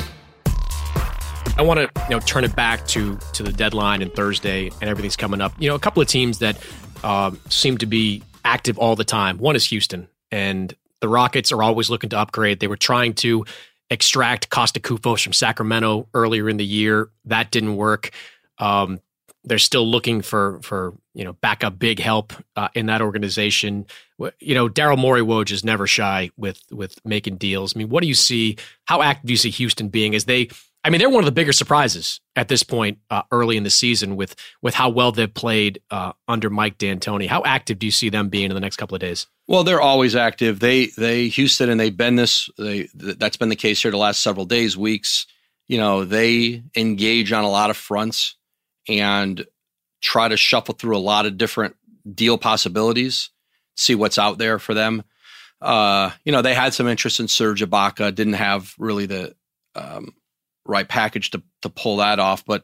I want to turn it back to the deadline and Thursday and everything's coming up. A couple of teams that seem to be active all the time. One is Houston, and the Rockets are always looking to upgrade. They were trying to extract Costa Koufos from Sacramento earlier in the year. That didn't work. They're still looking for backup big help in that organization. Daryl Morey-Woj is never shy with making deals. I mean, what do you see? How active do you see Houston being as they're one of the bigger surprises at this point early in the season with how well they've played under Mike D'Antoni. How active do you see them being in the next couple of days? Well, they're always active. They Houston, and they've been that's been the case here the last several days, weeks. They engage on a lot of fronts and try to shuffle through a lot of different deal possibilities, see what's out there for them. They had some interest in Serge Ibaka, didn't have really the right package to pull that off. But,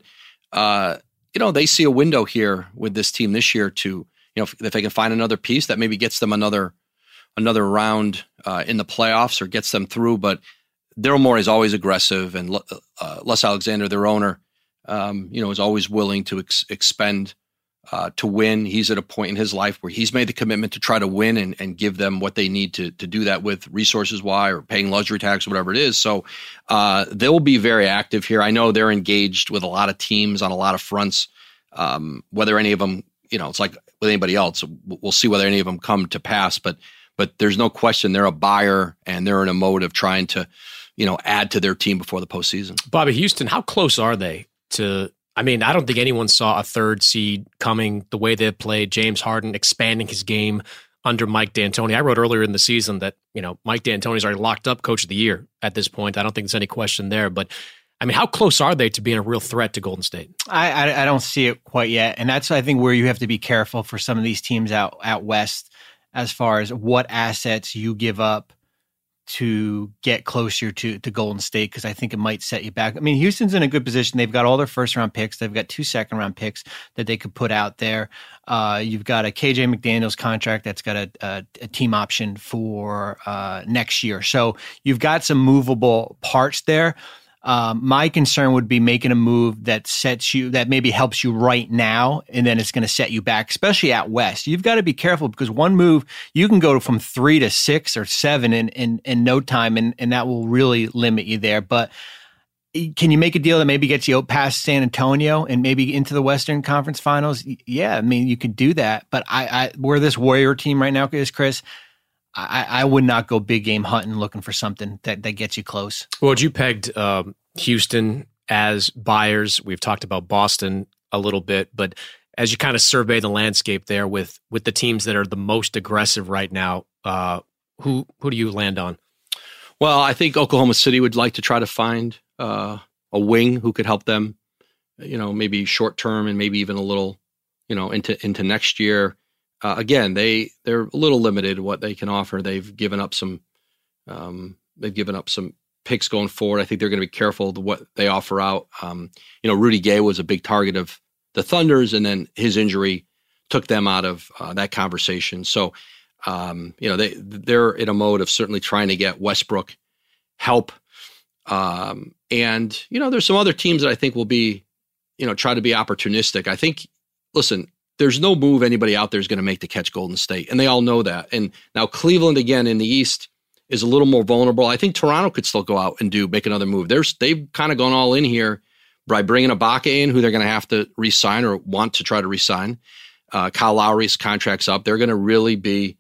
they see a window here with this team this year to, if they can find another piece that maybe gets them another round in the playoffs or gets them through. But Daryl Morey is always aggressive, and Les Alexander, their owner, is always willing to expend to win. He's at a point in his life where he's made the commitment to try to win and give them what they need to do that with resources-wise or paying luxury tax or whatever it is. So they'll be very active here. I know they're engaged with a lot of teams on a lot of fronts. Whether any of them, it's like with anybody else, we'll see whether any of them come to pass. But there's no question they're a buyer, and they're in a mode of trying to, add to their team before the postseason. Bobby, Houston, how close are they to? I don't think anyone saw a third seed coming the way they've played. James Harden expanding his game under Mike D'Antoni. I wrote earlier in the season that, Mike D'Antoni's already locked up Coach of the Year at this point. I don't think there's any question there. But, how close are they to being a real threat to Golden State? I don't see it quite yet. And that's, I think, where you have to be careful for some of these teams out west as far as what assets you give up to get closer to Golden State, because I think it might set you back. Houston's in a good position. They've got all their first-round picks. They've got 2 second-round picks that they could put out there. You've got a KJ McDaniels contract that's got a team option for next year. So you've got some movable parts there. My concern would be making a move that maybe helps you right now, and then it's going to set you back, especially out west. You've got to be careful, because one move, you can go from 3 to 6 or 7 in no time, and that will really limit you there. But can you make a deal that maybe gets you past San Antonio and maybe into the Western Conference Finals? Yeah, you could do that. But where this Warrior team right now is, Chris, I would not go big game hunting looking for something that gets you close. Well, you pegged Houston as buyers. We've talked about Boston a little bit, but as you kind of survey the landscape there with the teams that are the most aggressive right now, who do you land on? Well, I think Oklahoma City would like to try to find a wing who could help them, maybe short term and maybe even a little, into next year. Again, they're a little limited what they can offer. They've given up some picks going forward. I think they're going to be careful of what they offer out. Rudy Gay was a big target of the Thunders, and then his injury took them out of that conversation. So, they're in a mode of certainly trying to get Westbrook help. And there's some other teams that I think will be, try to be opportunistic. I think, listen, there's no move anybody out there is going to make to catch Golden State, and they all know that. And now Cleveland, again, in the East is a little more vulnerable. I think Toronto could still go out and make another move. They've kind of gone all in here by bringing Ibaka in, who they're going to have to re-sign or want to try to re-sign. Kyle Lowry's contract's up. They're going to really be,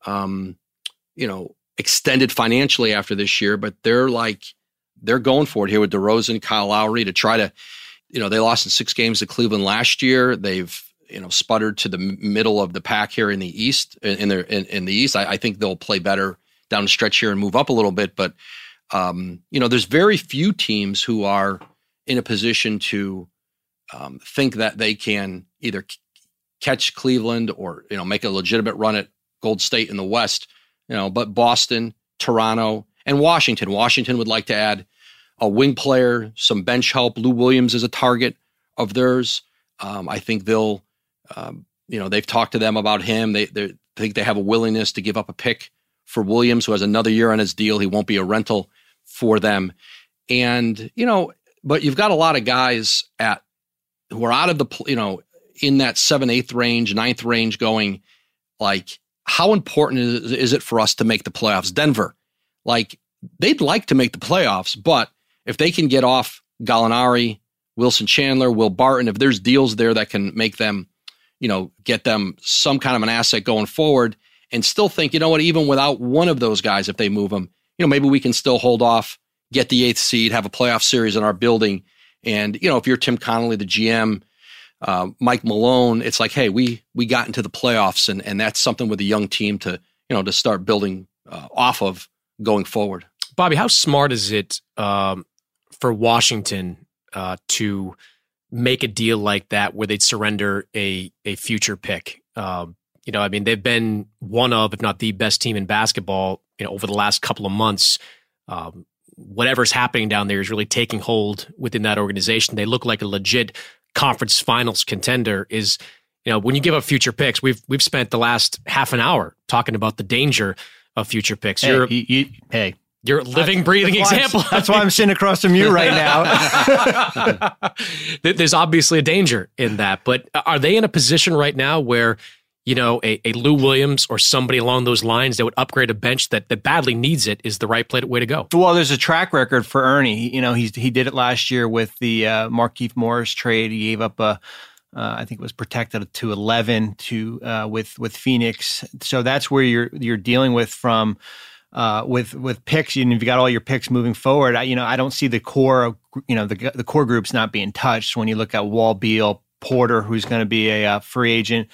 extended financially after this year, but they're going for it here with DeRozan, Kyle Lowry to try to, they lost in 6 games to Cleveland last year. They've, sputtered to the middle of the pack here in the East. In the East, I think they'll play better down the stretch here and move up a little bit. But there's very few teams who are in a position to think that they can either catch Cleveland or make a legitimate run at Gold State in the West. But Boston, Toronto, and Washington. Washington would like to add a wing player, some bench help. Lou Williams is a target of theirs. I think they'll. They've talked to them about him. They think they have a willingness to give up a pick for Williams, who has another year on his deal. He won't be a rental for them. And, but you've got a lot of guys who are out of the, in that 7th, 8th range, 9th range going, how important is it for us to make the playoffs? Denver, they'd like to make the playoffs, but if they can get off Gallinari, Wilson Chandler, Will Barton, if there's deals there that can make them, get them some kind of an asset going forward, and still think, even without one of those guys, if they move them, maybe we can still hold off, get the 8th seed, have a playoff series in our building. And, if you're Tim Connolly, the GM, Mike Malone, it's like, hey, we got into the playoffs, and that's something with a young team to start building off of going forward. Bobby, how smart is it for Washington to make a deal like that where they'd surrender a future pick? They've been one of, if not the best team in basketball, over the last couple of months. Whatever's happening down there is really taking hold within that organization. They look like a legit conference finals contender. Is, when you give up future picks, we've spent the last half an hour talking about the danger of future picks. Hey, you're a living, breathing example. That's why I'm sitting across from you right now. There's obviously a danger in that, but are they in a position right now where, a Lou Williams or somebody along those lines that would upgrade a bench that badly needs it is the right way to go? Well, there's a track record for Ernie. He did it last year with the Markieff Morris trade. He gave up I think it was protected to 11 with Phoenix. So that's where you're dealing with from with picks. You've got all your picks moving forward. I don't see the core. The core group's not being touched. When you look at Wall, Beal, Porter, who's going to be a free agent,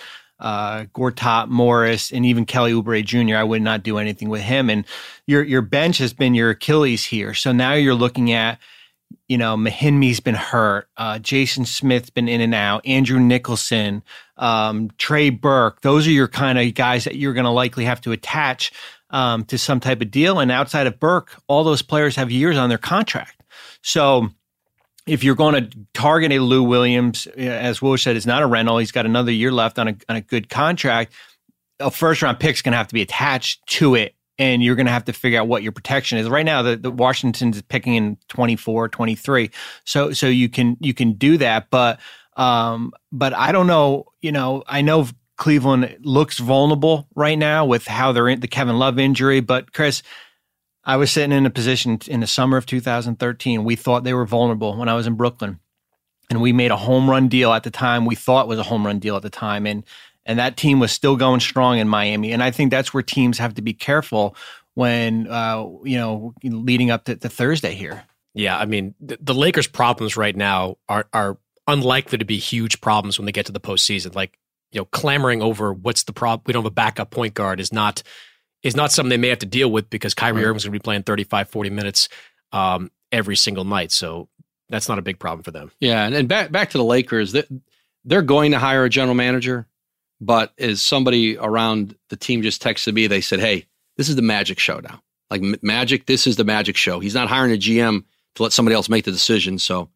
Gortat, Morris, and even Kelly Oubre Jr. I would not do anything with him. And your bench has been your Achilles here. So now you're looking at, Mahinmi's been hurt. Jason Smith's been in and out. Andrew Nicholson, Trey Burke. Those are your kind of guys that you're going to likely have to attach to some type of deal. And outside of Burke, all those players have years on their contract. So if you're going to target a Lou Williams, as Woj said, is not a rental. He's got another year left on a good contract. A first-round pick's going to have to be attached to it, and you're going to have to figure out what your protection is. Right now, the Washington's picking in 24, 23, so you can do that. But I don't know. I know Cleveland looks vulnerable right now with how they're in the Kevin Love injury. But Chris, I was sitting in a position in the summer of 2013. We thought they were vulnerable when I was in Brooklyn, and we made a home run deal at the time. We thought was a home run deal at the time, and that team was still going strong in Miami. And I think that's where teams have to be careful when leading up to Thursday here. Yeah, I mean, the Lakers' problems right now are unlikely to be huge problems when they get to the postseason. Like, clamoring over what's the problem, we don't have a backup point guard is not something they may have to deal with because Kyrie Irving's going to be playing 35, 40 minutes every single night. So that's not a big problem for them. Yeah, and back to the Lakers, they're going to hire a general manager, but as somebody around the team just texted me, they said, hey, this is the Magic show now. Like Magic, this is the Magic show. He's not hiring a GM to let somebody else make the decision. So,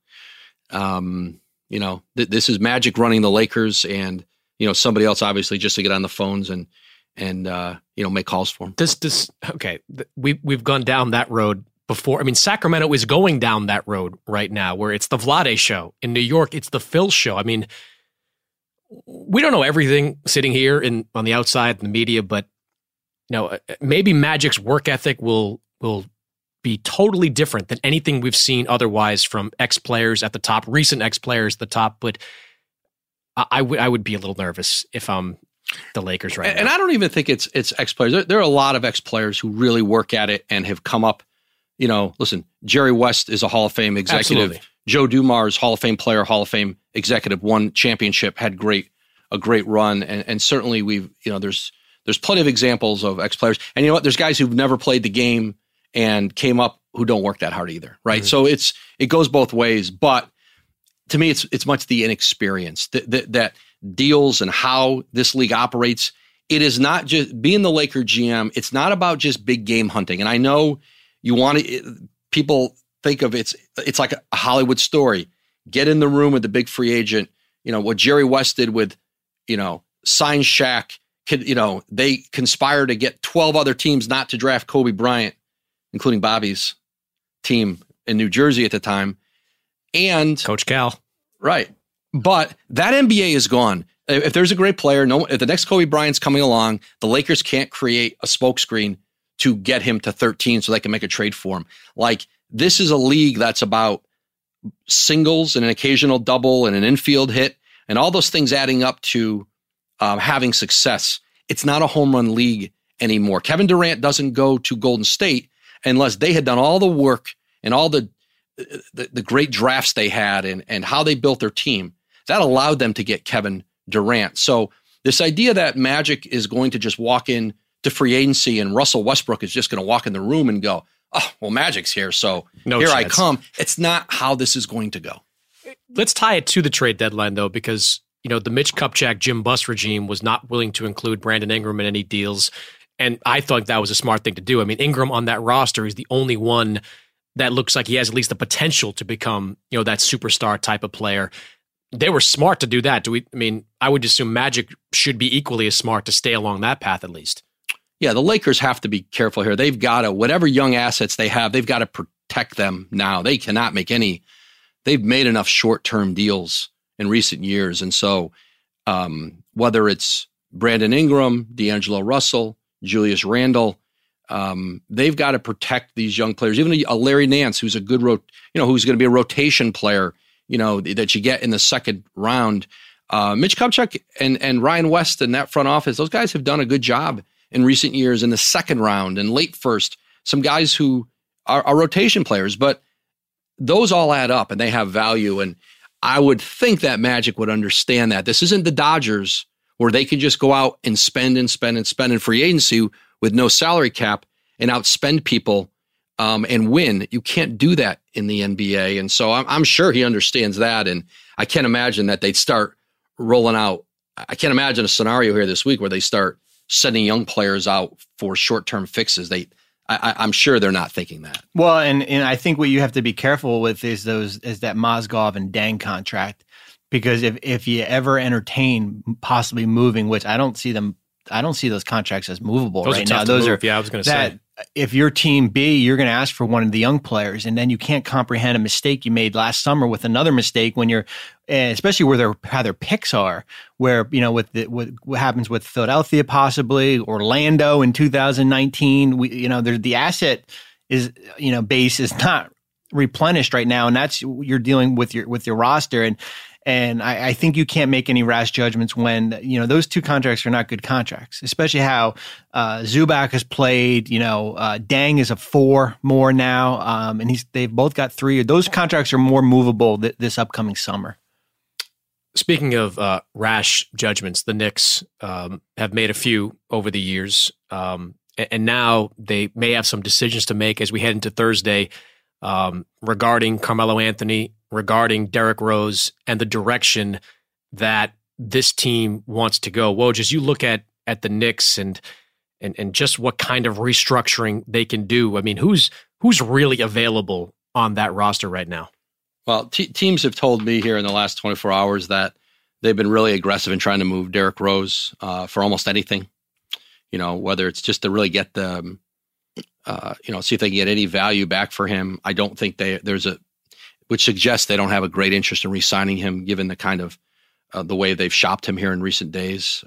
this is Magic running the Lakers and, somebody else obviously just to get on the phones and make calls for him. We've gone down that road before. I mean, Sacramento is going down that road right now where it's the Vlade show. In New York, it's the Phil show. I mean, we don't know everything sitting here on the outside in the media, but maybe Magic's work ethic will be totally different than anything we've seen otherwise from ex-players at the top, recent ex-players at the top. But I would be a little nervous if I'm the Lakers right now. And I don't even think it's ex-players. There are a lot of ex-players who really work at it and have come up. Listen, Jerry West is a Hall of Fame executive. Absolutely. Joe Dumars, Hall of Fame player, Hall of Fame executive, won championship, had a great run. And certainly there's plenty of examples of ex-players. And you know what? There's guys who've never played the game and came up who don't work that hard either, right? Mm-hmm. So it goes both ways. But to me, it's much the inexperience that deals and how this league operates. It is not just being the Laker GM. It's not about just big game hunting. And I know you want to, people think of it's like a Hollywood story. Get in the room with the big free agent. What Jerry West did with, sign Shaq. They conspire to get 12 other teams not to draft Kobe Bryant, including Bobby's team in New Jersey at the time. And Coach Cal. Right. But that NBA is gone. If there's a great player, if the next Kobe Bryant's coming along, the Lakers can't create a smokescreen to get him to 13 so they can make a trade for him. Like, this is a league that's about singles and an occasional double and an infield hit, and all those things adding up to having success. It's not a home run league anymore. Kevin Durant doesn't go to Golden State unless they had done all the work and all the great drafts they had and how they built their team. That allowed them to get Kevin Durant. So this idea that Magic is going to just walk in to free agency and Russell Westbrook is just going to walk in the room and go, oh, well, Magic's here, so here I come. It's not how this is going to go. Let's tie it to the trade deadline, though, because the Mitch Kupchak, Jim Buss regime was not willing to include Brandon Ingram in any deals, and I thought that was a smart thing to do. I mean, Ingram on that roster is the only one that looks like he has at least the potential to become, that superstar type of player. They were smart to do that. I would assume Magic should be equally as smart to stay along that path at least. Yeah, the Lakers have to be careful here. They've got to, whatever young assets they have, they've got to protect them now. They cannot make they've made enough short-term deals in recent years. And so whether it's Brandon Ingram, D'Angelo Russell, Julius Randle, they've got to protect these young players. Even a Larry Nance, who's a good, who's going to be a rotation player, that you get in the second round. Mitch Kupchak and Ryan West and that front office, those guys have done a good job in recent years in the second round and late first. Some guys who are rotation players, but those all add up and they have value. And I would think that Magic would understand that. This isn't the Dodgers where they can just go out and spend in free agency with no salary cap and outspend people and win. You can't do that in the NBA. And so I'm sure he understands that. And I can't imagine that they'd start rolling out. I can't imagine a scenario here this week where they start sending young players out for short-term fixes. I'm sure they're not thinking that. Well, and I think what you have to be careful with is that Mozgov and Deng contract, because if you ever entertain possibly moving, which I don't see those contracts as movable right now. Those are, I was going to say. If you're team B, you're going to ask for one of the young players, and then you can't comprehend a mistake you made last summer with another mistake when you're, especially where how their picks are, where, with what happens with Philadelphia, possibly Orlando in 2019, the asset is, base is not replenished right now. And that's, you're dealing with your roster. And I think you can't make any rash judgments when, those two contracts are not good contracts, especially how Zubac has played. Deng is a 4 more now, and they've both got 3. Those contracts are more movable this upcoming summer. Speaking of rash judgments, the Knicks have made a few over the years, and now they may have some decisions to make as we head into Thursday regarding Carmelo Anthony, regarding Derrick Rose, and the direction that this team wants to go. Woj, as you look at the Knicks and just what kind of restructuring they can do, I mean, who's really available on that roster right now? Well, teams have told me here in the last 24 hours that they've been really aggressive in trying to move Derrick Rose for almost anything. Whether it's just to really get the, see if they can get any value back for him. I don't think which suggests they don't have a great interest in re-signing him, given the kind of the way they've shopped him here in recent days.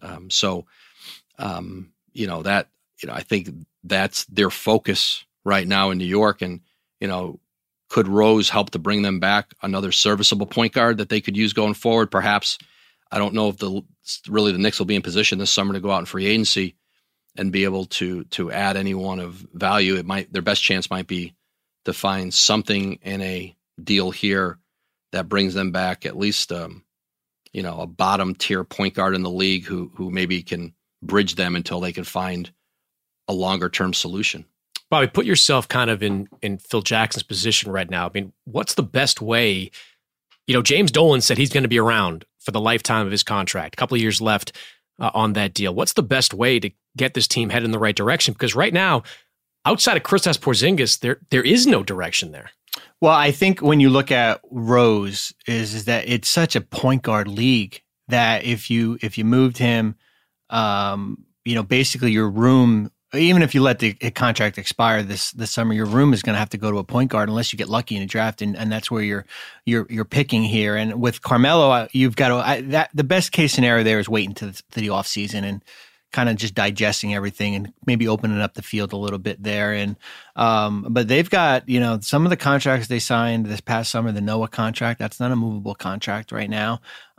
I think that's their focus right now in New York. And, could Rose help to bring them back another serviceable point guard that they could use going forward? Perhaps. I don't know if the Knicks will be in position this summer to go out in free agency and be able to add anyone of value. Their best chance might be to find something in a deal here that brings them back at least a bottom tier point guard in the league who maybe can bridge them until they can find a longer term solution. Bobby, put yourself kind of in Phil Jackson's position right now. I mean, what's the best way? James Dolan said he's going to be around for the lifetime of his contract, a couple of years left on that deal. What's the best way to get this team headed in the right direction? Because right now, outside of Kristaps Porzingis, there is no direction there. Well, I think when you look at Rose, is that it's such a point guard league that if you moved him, basically your room, even if you let the contract expire this summer, your room is going to have to go to a point guard unless you get lucky in a draft, and that's where you're picking here. And with Carmelo, you've got to the best case scenario there is wait until the off season and kind of just digesting everything and maybe opening up the field a little bit there. And but they've got, some of the contracts they signed this past summer, the Noah contract, that's not a movable contract right now.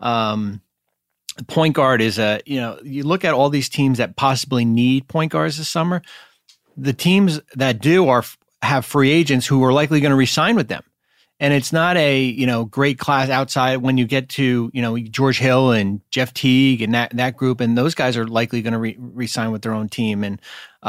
Point guard is you look at all these teams that possibly need point guards this summer. The teams that do have free agents who are likely going to re-sign with them. And it's not a, great class outside when you get to, George Hill and Jeff Teague and that group, and those guys are likely going to re-sign with their own team. And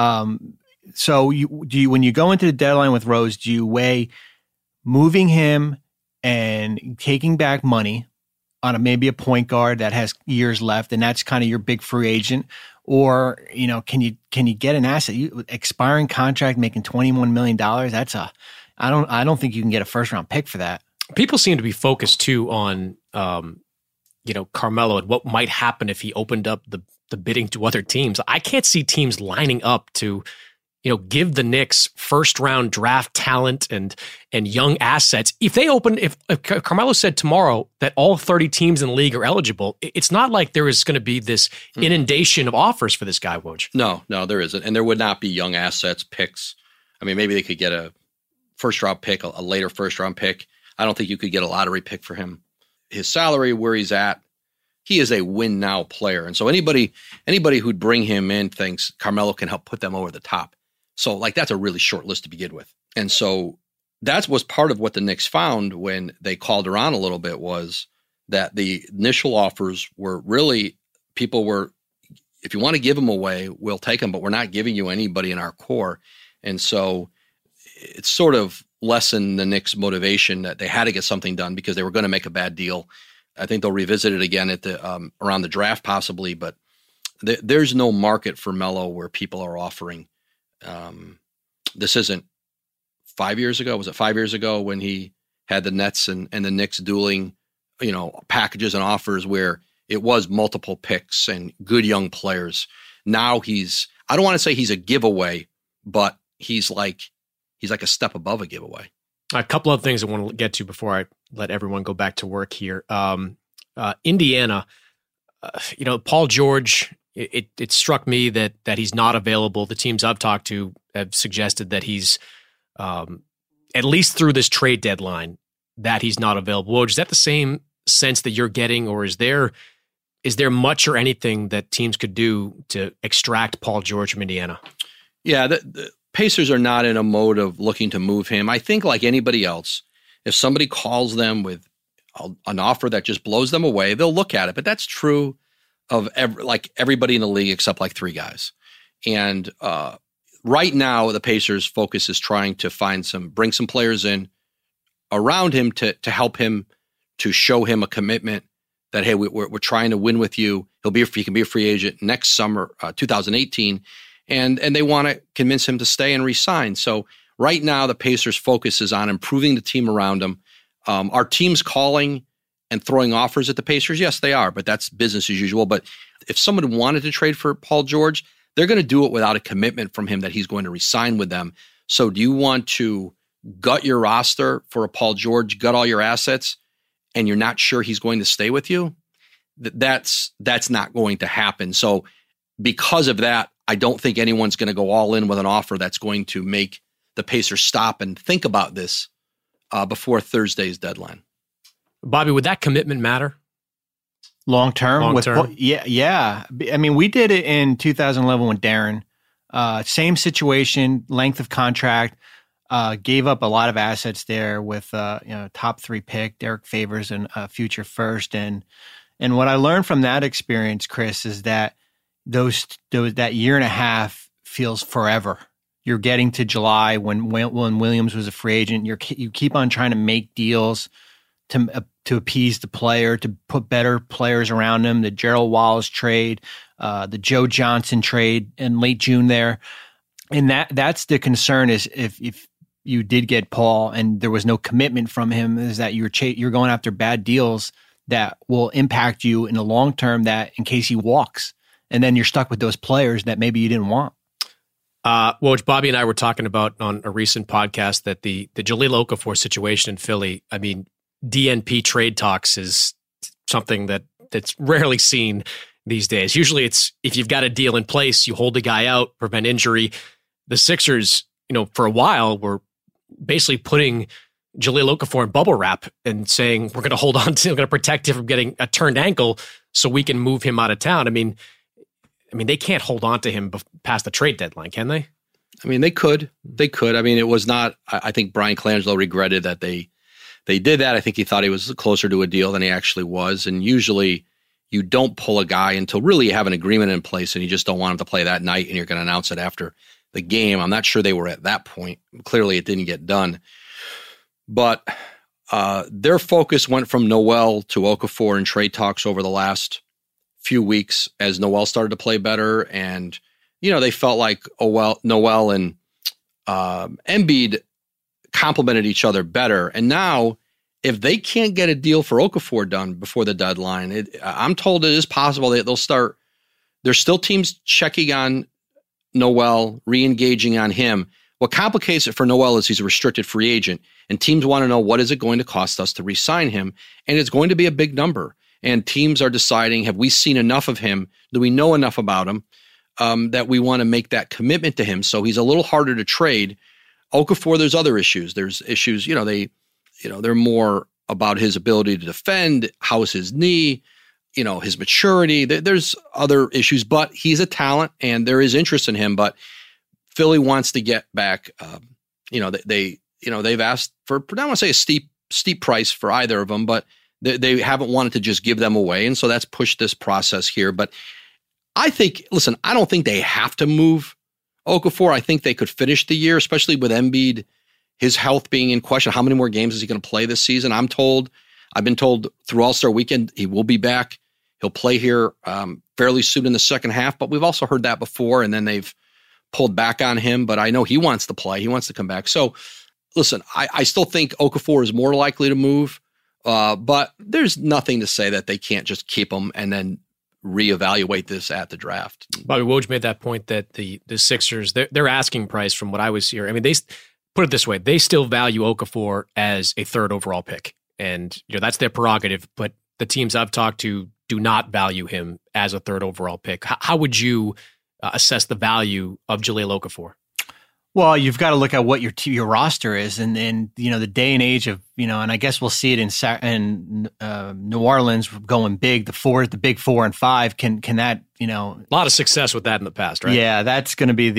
so when you go into the deadline with Rose, do you weigh moving him and taking back money on maybe a point guard that has years left, and that's kind of your big free agent? Or, can you get an asset, expiring contract, making $21 million? I don't think you can get a first round pick for that. People seem to be focused too on, Carmelo and what might happen if he opened up the bidding to other teams. I can't see teams lining up to, give the Knicks first round draft talent and young assets. If Carmelo said tomorrow that all 30 teams in the league are eligible, it's not like there is going to be this inundation of offers for this guy, Woj. No, there isn't. And there would not be young assets, picks. I mean, maybe they could get a first round pick, a later first round pick. I don't think you could get a lottery pick for him. His salary, where he's at, he is a win now player. And so anybody who'd bring him in thinks Carmelo can help put them over the top. So that's a really short list to begin with. And so that was part of what the Knicks found when they called around a little bit, was that the initial offers were really, people were, if you want to give them away, we'll take them, but we're not giving you anybody in our core. And so it's sort of lessened the Knicks' motivation that they had to get something done because they were going to make a bad deal. I think they'll revisit it again at the around the draft possibly, but there's no market for Melo where people are offering. This isn't 5 years ago. Was it 5 years ago when he had the Nets and the Knicks dueling, packages and offers where it was multiple picks and good young players? Now I don't want to say he's a giveaway, but he's like a step above a giveaway. A couple of things I want to get to before I let everyone go back to work here. Indiana, Paul George, it struck me that he's not available. The teams I've talked to have suggested that he's, at least through this trade deadline, that he's not available. Woj, is that the same sense that you're getting, or is there much or anything that teams could do to extract Paul George from Indiana? Yeah, the Pacers are not in a mode of looking to move him. I think like anybody else, if somebody calls them with an offer that just blows them away, they'll look at it. But that's true of everybody in the league except like three guys. And right now, the Pacers' focus is trying to bring some players in around him to help him, to show him a commitment that, hey, we're trying to win with you. He can be a free agent next summer, 2018. And they want to convince him to stay and re-sign. So right now, the Pacers' focus is on improving the team around him. Are teams calling and throwing offers at the Pacers? Yes, they are, but that's business as usual. But if someone wanted to trade for Paul George, they're going to do it without a commitment from him that he's going to re-sign with them. So do you want to gut your roster for a Paul George, gut all your assets, and you're not sure he's going to stay with you? That's not going to happen. So because of that, I don't think anyone's going to go all in with an offer that's going to make the Pacers stop and think about this before Thursday's deadline. Bobby, would that commitment matter? Long term? Yeah. I mean, we did it in 2011 with Darren. Same situation, length of contract, gave up a lot of assets there with top 3 pick, Derek Favors, and future first. And what I learned from that experience, Chris, is that that year and a half feels forever. You're getting to July when Williams was a free agent. You keep on trying to make deals to appease the player, to put better players around him. The Gerald Wallace trade, the Joe Johnson trade in late June there, and that's the concern. Is if you did get Paul and there was no commitment from him, is that you're going after bad deals that will impact you in the long term. That in case he walks. And then you're stuck with those players that maybe you didn't want. Woj, Bobby and I were talking about on a recent podcast that the Jahlil Okafor situation in Philly, I mean, DNP trade talks is something that's rarely seen these days. Usually it's if you've got a deal in place, you hold the guy out, prevent injury. The Sixers, for a while were basically putting Jahlil Okafor in bubble wrap and saying, we're going to hold on to him, we're going to protect him from getting a turned ankle so we can move him out of town. I mean, they can't hold on to him past the trade deadline, can they? I mean, they could. I mean, it was not, I think Brian Colangelo regretted that they did that. I think he thought he was closer to a deal than he actually was. And usually you don't pull a guy until really you have an agreement in place and you just don't want him to play that night and you're going to announce it after the game. I'm not sure they were at that point. Clearly it didn't get done. But their focus went from Noel to Okafor in trade talks over the last few weeks as Noel started to play better. And, they felt like Noel and Embiid complemented each other better. And now, if they can't get a deal for Okafor done before the deadline, I'm told it is possible that they'll start. There's still teams checking on Noel, re-engaging on him. What complicates it for Noel is he's a restricted free agent, and teams want to know what is it going to cost us to re-sign him, and it's going to be a big number. And teams are deciding, have we seen enough of him? Do we know enough about him that we want to make that commitment to him? So he's a little harder to trade. Okafor, there's other issues. There's issues, they're more about his ability to defend. How's his knee? His maturity. There's other issues, but he's a talent, and there is interest in him. But Philly wants to get back. They've asked for, I don't want to say a steep price for either of them, but they haven't wanted to just give them away, and so that's pushed this process here. But I don't think they have to move Okafor. I think they could finish the year, especially with Embiid, his health being in question. How many more games is he going to play this season? I've been told through All-Star Weekend he will be back. He'll play here fairly soon in the second half, but we've also heard that before, and then they've pulled back on him. But I know he wants to play. He wants to come back. So, listen, I still think Okafor is more likely to move, but there's nothing to say that they can't just keep him and then reevaluate this at the draft. Bobby Woj made that point that the Sixers, their asking price from what I was hearing, I mean, they put it this way, they still value Okafor as a third overall pick. And that's their prerogative, but the teams I've talked to do not value him as a third overall pick. How would you assess the value of Jahlil Okafor? Well, you've got to look at what your roster is, and the day and age of and I guess we'll see it in New Orleans going big. The big 4 and 5 can that a lot of success with that in the past, right? Yeah, that's going to be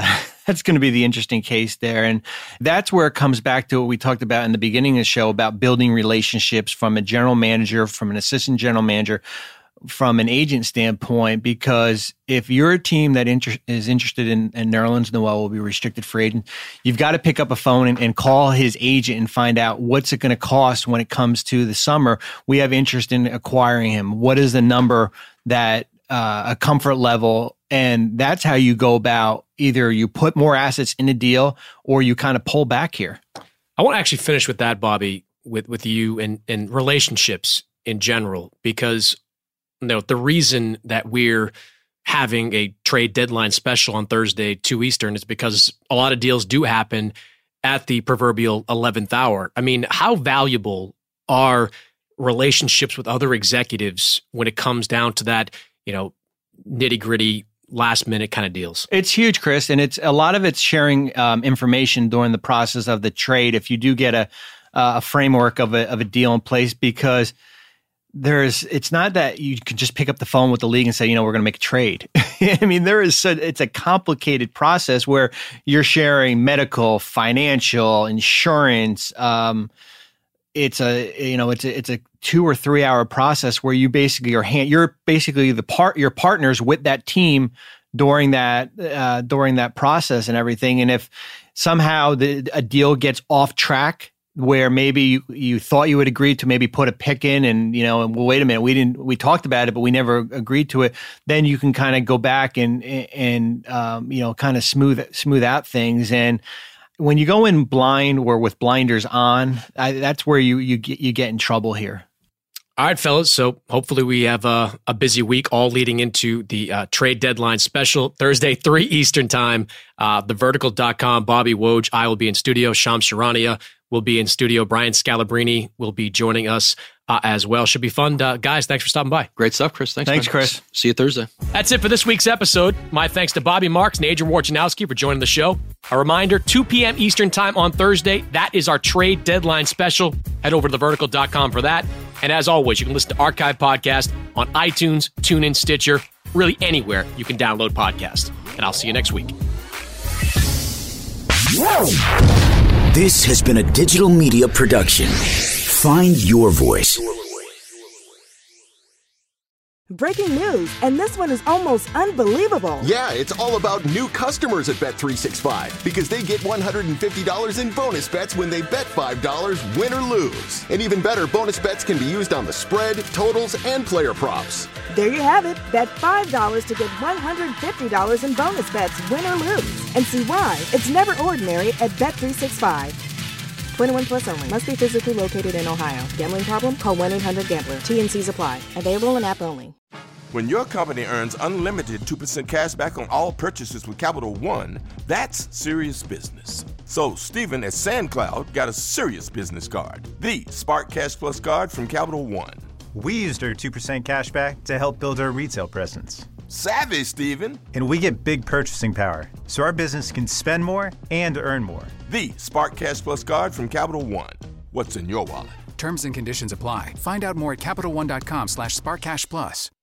the interesting case there, and that's where it comes back to what we talked about in the beginning of the show about building relationships from a general manager, from an assistant general manager, from an agent standpoint, because if you're a team that is interested in Nerlens Noel will be restricted free agent, you've got to pick up a phone and call his agent and find out what's it going to cost when it comes to the summer. We have interest in acquiring him. What is the number that a comfort level? And that's how you go about either you put more assets in a deal or you kind of pull back here. I want to actually finish with that, Bobby, with you and relationships in general, because the reason that we're having a trade deadline special on Thursday, 2 Eastern, is because a lot of deals do happen at the proverbial 11th hour. I mean, how valuable are relationships with other executives when it comes down to that, nitty-gritty, last-minute kind of deals? It's huge, Chris, and it's a lot of it's sharing information during the process of the trade if you do get a framework of a deal in place, because it's not that you can just pick up the phone with the league and say, we're going to make a trade. I mean, it's a complicated process where you're sharing medical, financial, insurance. It's a 2 or 3 hour process where you basically you're basically your partners with that team during that process and everything. And if somehow a deal gets off track, where maybe you thought you would agree to maybe put a pick in and, well, wait a minute, we talked about it, but we never agreed to it. Then you can kind of go back and kind of smooth out things. And when you go in blind or with blinders on, that's where you get in trouble here. All right, fellas. So hopefully we have a busy week all leading into the trade deadline special Thursday, 3 Eastern time. TheVertical.com, Bobby Woj. I will be in studio. Shams Charania will be in studio. Brian Scalabrine will be joining us as well. Should be fun. Guys, thanks for stopping by. Great stuff, Chris. Thanks, man. Chris. See you Thursday. That's it for this week's episode. My thanks to Bobby Marks and Adrian Wojnarowski for joining the show. A reminder, 2 p.m. Eastern time on Thursday. That is our trade deadline special. Head over to TheVertical.com for that. And as always, you can listen to Archive Podcast on iTunes, TuneIn, Stitcher, really anywhere you can download podcasts. And I'll see you next week. This has been a digital media production. Find your voice. Breaking news, and this one is almost unbelievable. Yeah, it's all about new customers at Bet365 because they get $150 in bonus bets when they bet $5, win or lose. And even better, bonus bets can be used on the spread, totals, and player props. There you have it. Bet $5 to get $150 in bonus bets, win or lose. And see why it's never ordinary at Bet365. 21 plus only. Must be physically located in Ohio. Gambling problem? Call 1-800-GAMBLER. T&Cs apply. Available in app only. When your company earns unlimited 2% cash back on all purchases with Capital One, that's serious business. So Stephen at SandCloud got a serious business card. The Spark Cash Plus card from Capital One. We used our 2% cash back to help build our retail presence. Savvy, Stephen. And we get big purchasing power, so our business can spend more and earn more. The Spark Cash Plus card from Capital One. What's in your wallet? Terms and conditions apply. Find out more at CapitalOne.com/SparkCashPlus.